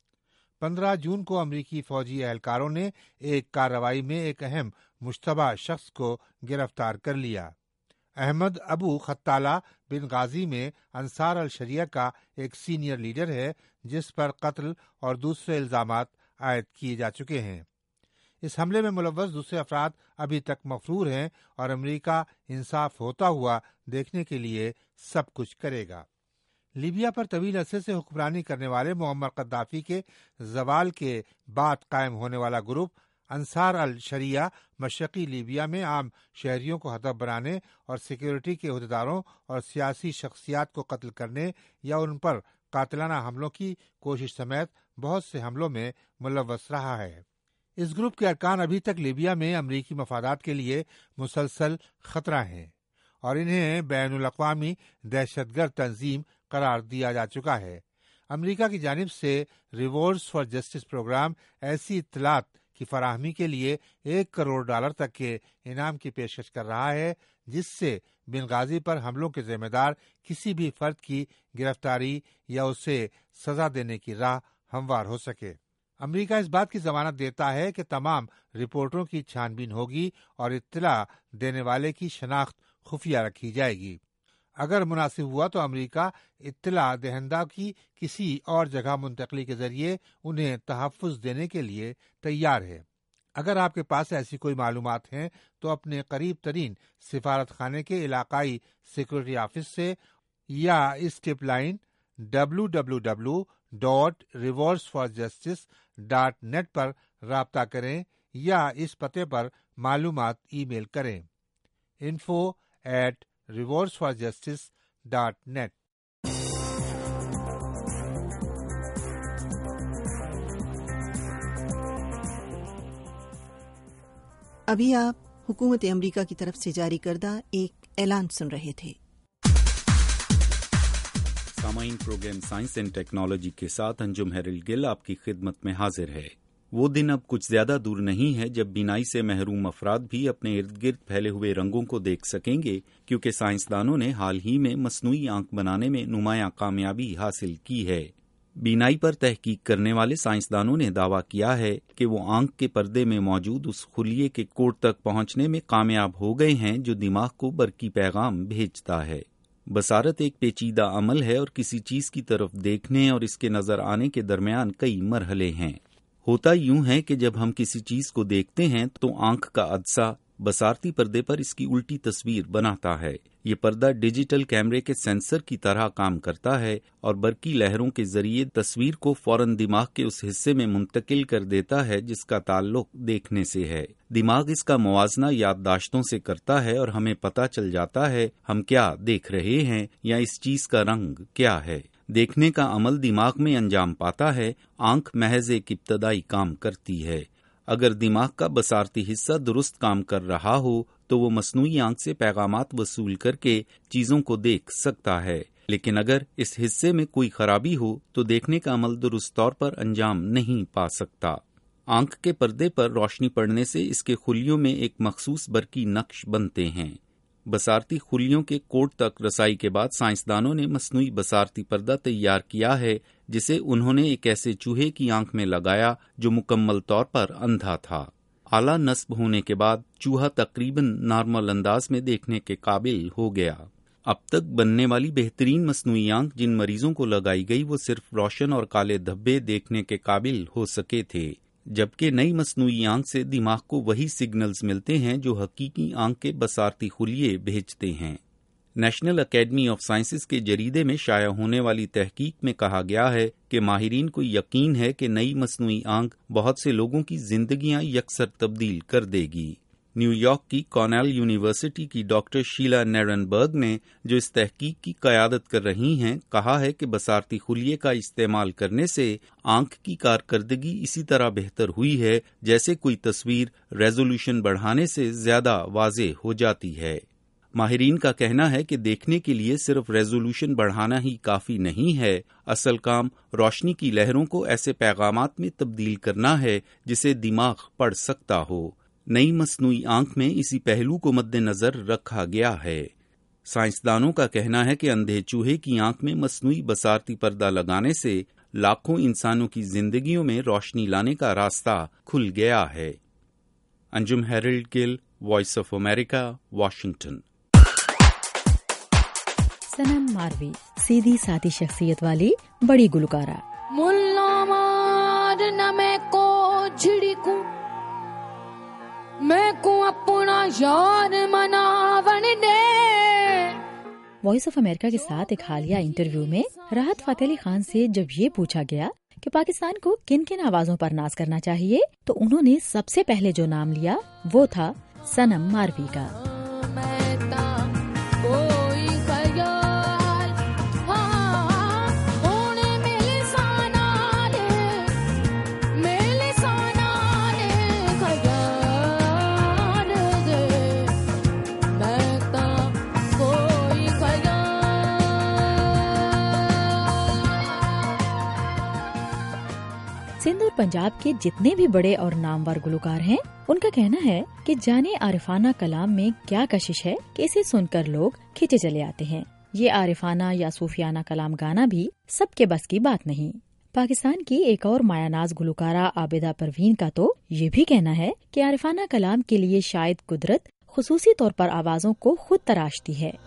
15 جون کو امریکی فوجی اہلکاروں نے ایک کارروائی میں ایک اہم مشتبہ شخص کو گرفتار کر لیا۔ احمد ابو خطالہ بن غازی میں انصار الشریعہ کا ایک سینئر لیڈر ہے، جس پر قتل اور دوسرے الزامات عائد کیے جا چکے ہیں۔ اس حملے میں ملوث دوسرے افراد ابھی تک مفرور ہیں اور امریکہ انصاف ہوتا ہوا دیکھنے کے لیے سب کچھ کرے گا۔ لیبیا پر طویل عرصے سے حکمرانی کرنے والے معمر قذافی کے زوال کے بعد قائم ہونے والا گروپ انصار الشریعہ مشرقی لیبیا میں عام شہریوں کو ہدف بنانے اور سیکیورٹی کے عہدیداروں اور سیاسی شخصیات کو قتل کرنے یا ان پر قاتلانہ حملوں کی کوشش سمیت بہت سے حملوں میں ملوث رہا ہے۔ اس گروپ کے ارکان ابھی تک لیبیا میں امریکی مفادات کے لیے مسلسل خطرہ ہیں اور انہیں بین الاقوامی دہشت گرد تنظیم قرار دیا جا چکا ہے۔ امریکہ کی جانب سے ریوارڈز فار جسٹس پروگرام ایسی اطلاعات کی فراہمی کے لیے $1 کروڑ تک کے انعام کی پیشکش کر رہا ہے، جس سے بن غازی پر حملوں کے ذمہ دار کسی بھی فرد کی گرفتاری یا اسے سزا دینے کی راہ ہموار ہو سکے۔ امریکہ اس بات کی ضمانت دیتا ہے کہ تمام رپورٹوں کی چھان بین ہوگی اور اطلاع دینے والے کی شناخت خفیہ رکھی جائے گی۔ اگر مناسب ہوا تو امریکہ اطلاع دہندہ کی کسی اور جگہ منتقلی کے ذریعے انہیں تحفظ دینے کے لیے تیار ہے۔ اگر آپ کے پاس ایسی کوئی معلومات ہیں تو اپنے قریب ترین سفارت خانے کے علاقائی سیکورٹی آفس سے یا اس ٹپ لائن www.rewardsforjustice.net پر رابطہ کریں یا اس پتے پر معلومات ای میل کریں info@rewardsforjustice.net۔
ابھی آپ حکومت امریکہ کی طرف سے جاری کردہ ایک اعلان سن رہے تھے۔
سامعین، پروگرام سائنس اینڈ ٹیکنالوجی کے ساتھ انجم ہیرل گل آپ کی خدمت میں حاضر ہے۔ وہ دن اب کچھ زیادہ دور نہیں ہے جب بینائی سے محروم افراد بھی اپنے ارد گرد پھیلے ہوئے رنگوں کو دیکھ سکیں گے، کیونکہ سائنسدانوں نے حال ہی میں مصنوعی آنکھ بنانے میں نمایاں کامیابی حاصل کی ہے۔ بینائی پر تحقیق کرنے والے سائنسدانوں نے دعویٰ کیا ہے کہ وہ آنکھ کے پردے میں موجود اس خلیے کے کوٹ تک پہنچنے میں کامیاب ہو گئے ہیں جو دماغ کو برقی پیغام بھیجتا ہے۔ بصارت ایک پیچیدہ عمل ہے اور کسی چیز کی طرف دیکھنے اور اس کے نظر آنے کے درمیان کئی مرحلے ہیں۔ ہوتا یوں ہے کہ جب ہم کسی چیز کو دیکھتے ہیں تو آنکھ کا عدسہ بصارتی پردے پر اس کی الٹی تصویر بناتا ہے۔ یہ پردہ ڈیجیٹل کیمرے کے سینسر کی طرح کام کرتا ہے اور برقی لہروں کے ذریعے تصویر کو فوراً دماغ کے اس حصے میں منتقل کر دیتا ہے جس کا تعلق دیکھنے سے ہے۔ دماغ اس کا موازنہ یادداشتوں سے کرتا ہے اور ہمیں پتہ چل جاتا ہے ہم کیا دیکھ رہے ہیں یا اس چیز کا رنگ کیا ہے۔ دیکھنے کا عمل دماغ میں انجام پاتا ہے، آنکھ محض ایک ابتدائی کام کرتی ہے۔ اگر دماغ کا بصارتی حصہ درست کام کر رہا ہو تو وہ مصنوعی آنکھ سے پیغامات وصول کر کے چیزوں کو دیکھ سکتا ہے، لیکن اگر اس حصے میں کوئی خرابی ہو تو دیکھنے کا عمل درست طور پر انجام نہیں پا سکتا۔ آنکھ کے پردے پر روشنی پڑنے سے اس کے خلیوں میں ایک مخصوص برقی نقش بنتے ہیں۔ بصارتی خلیوں کے کوٹ تک رسائی کے بعد سائنسدانوں نے مصنوعی بصارتی پردہ تیار کیا ہے جسے انہوں نے ایک ایسے چوہے کی آنکھ میں لگایا جو مکمل طور پر اندھا تھا۔ اعلیٰ نصب ہونے کے بعد چوہا تقریباً نارمل انداز میں دیکھنے کے قابل ہو گیا۔ اب تک بننے والی بہترین مصنوعی آنکھ جن مریضوں کو لگائی گئی وہ صرف روشن اور کالے دھبے دیکھنے کے قابل ہو سکے تھے، جبکہ نئی مصنوعی آنکھ سے دماغ کو وہی سگنلز ملتے ہیں جو حقیقی آنکھ کے بصارتی خلیے بھیجتے ہیں۔ نیشنل اکیڈمی آف سائنسز کے جریدے میں شائع ہونے والی تحقیق میں کہا گیا ہے کہ ماہرین کو یقین ہے کہ نئی مصنوعی آنکھ بہت سے لوگوں کی زندگیاں یکسر تبدیل کر دے گی۔ نیو یارک کی کارنیل یونیورسٹی کی ڈاکٹر شیلا نیرنبرگ نے، جو اس تحقیق کی قیادت کر رہی ہیں، کہا ہے کہ بصارتی خلیے کا استعمال کرنے سے آنکھ کی کارکردگی اسی طرح بہتر ہوئی ہے جیسے کوئی تصویر ریزولوشن بڑھانے سے زیادہ واضح ہو جاتی ہے۔ ماہرین کا کہنا ہے کہ دیکھنے کے لیے صرف ریزولوشن بڑھانا ہی کافی نہیں ہے، اصل کام روشنی کی لہروں کو ایسے پیغامات میں تبدیل کرنا ہے جسے دماغ پڑھ سکتا ہو۔ نئی مصنوعی آنکھ میں اسی پہلو کو مد نظر رکھا گیا ہے۔ سائنسدانوں کا کہنا ہے کہ اندھے چوہے کی آنکھ میں مصنوعی بصارتی پردہ لگانے سے لاکھوں انسانوں کی زندگیوں میں روشنی لانے کا راستہ کھل گیا ہے۔ Anjum Herald Gill, voice of America, Washington.
Sanam Marvi سیدھی سادی شخصیت والی بڑی گلوکارہ۔
ملا مار نہ میں کو جھڑی کو، میں کو اپنا یار مناون دے۔
وائس آف امریکہ کے ساتھ ایک حالیہ انٹرویو میں راحت فتح علی خان سے جب یہ پوچھا گیا کہ پاکستان کو کن کن آوازوں پر ناز کرنا چاہیے تو انہوں نے سب سے پہلے جو نام لیا وہ تھا سنم ماروی کا۔ سندھ اور پنجاب کے جتنے بھی بڑے اور نامور گلوکار ہیں ان کا کہنا ہے کہ جانے عارفانہ کلام میں کیا کشش ہے کہ اسے سن کر لوگ کھینچے چلے آتے ہیں۔ یہ عارفانہ یا صوفیانہ کلام گانا بھی سب کے بس کی بات نہیں۔ پاکستان کی ایک اور مایہ ناز گلوکارہ عابدہ پروین کا تو یہ بھی کہنا ہے کہ عارفانہ کلام کے لیے شاید قدرت خصوصی طور پر آوازوں کو خود تراشتی ہے۔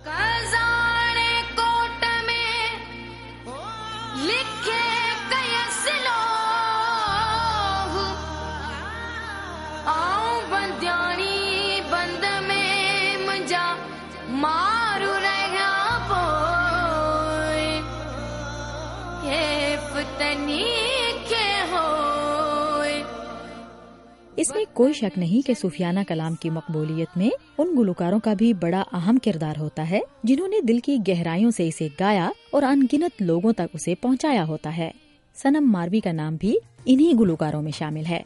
اس میں کوئی شک نہیں کہ صوفیانہ کلام کی مقبولیت میں ان گلوکاروں کا بھی بڑا اہم کردار ہوتا ہے جنہوں نے دل کی گہرائیوں سے اسے گایا اور ان گنت لوگوں تک اسے پہنچایا ہوتا ہے۔ سنم ماروی کا نام بھی انہی گلوکاروں میں شامل ہے۔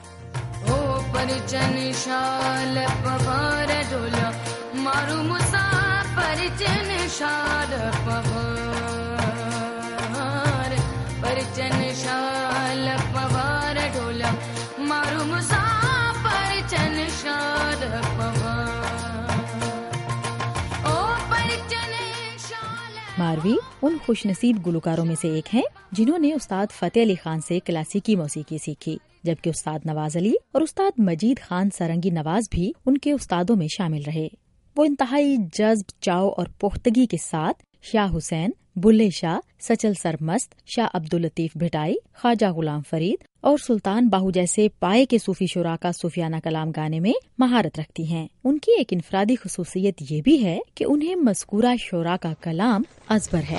ماروی ان خوش نصیب گلوکاروں میں سے ایک ہیں جنہوں نے استاد فتح علی خان سے کلاسیکی موسیقی سیکھی، جبکہ استاد نواز علی اور استاد مجید خان سرنگی نواز بھی ان کے استادوں میں شامل رہے۔ وہ انتہائی جذب، چاو اور پختگی کے ساتھ شاہ حسین، بلے شاہ، سچل سرمست، شاہ عبداللطیف بھٹائی، خواجہ غلام فرید اور سلطان باہو جیسے پائے کے صوفی شعراء کا صوفیانہ کلام گانے میں مہارت رکھتی ہیں۔ ان کی ایک انفرادی خصوصیت یہ بھی ہے کہ انہیں مذکورہ شعراء کا کلام ازبر ہے۔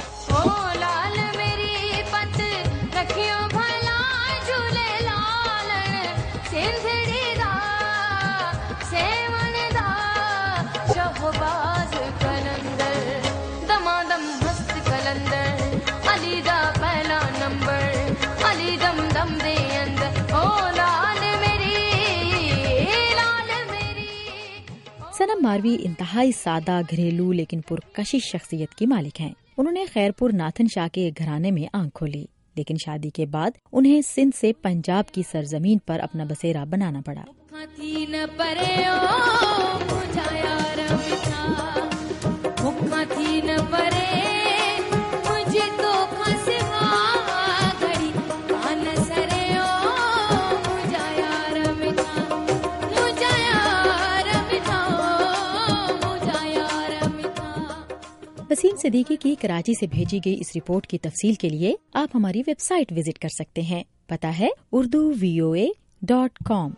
سنم ماروی انتہائی سادہ، گھریلو لیکن پرکشش شخصیت کی مالک ہیں۔ انہوں نے خیرپور ناتھن شاہ کے گھرانے میں آنکھ کھولی، لیکن شادی کے بعد انہیں سندھ سے پنجاب کی سرزمین پر اپنا بسیرا بنانا پڑا۔ وسیم صدیقی کی کراچی سے بھیجی گئی اس رپورٹ کی تفصیل کے لیے آپ ہماری ویب سائٹ وزٹ کر سکتے ہیں۔ پتہ ہے urduvoa.com۔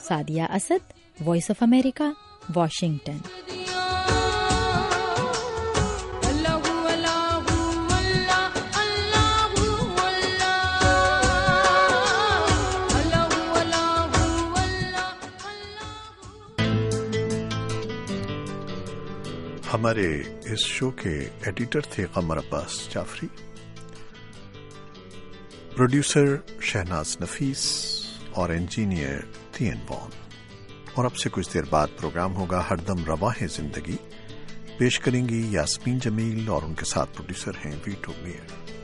Sadia Asad, Voice of America, Washington.
हमारे इस शो के एडिटर थे कमर अब्बास जाफरी, प्रोड्यूसर शहनाज नफीस और इंजीनियर थियन वॉन। और अब से कुछ देर बाद प्रोग्राम होगा हरदम रवां है जिंदगी, पेश करेंगी यास्मीन जमील और उनके साथ प्रोड्यूसर हैं वीटू मीर।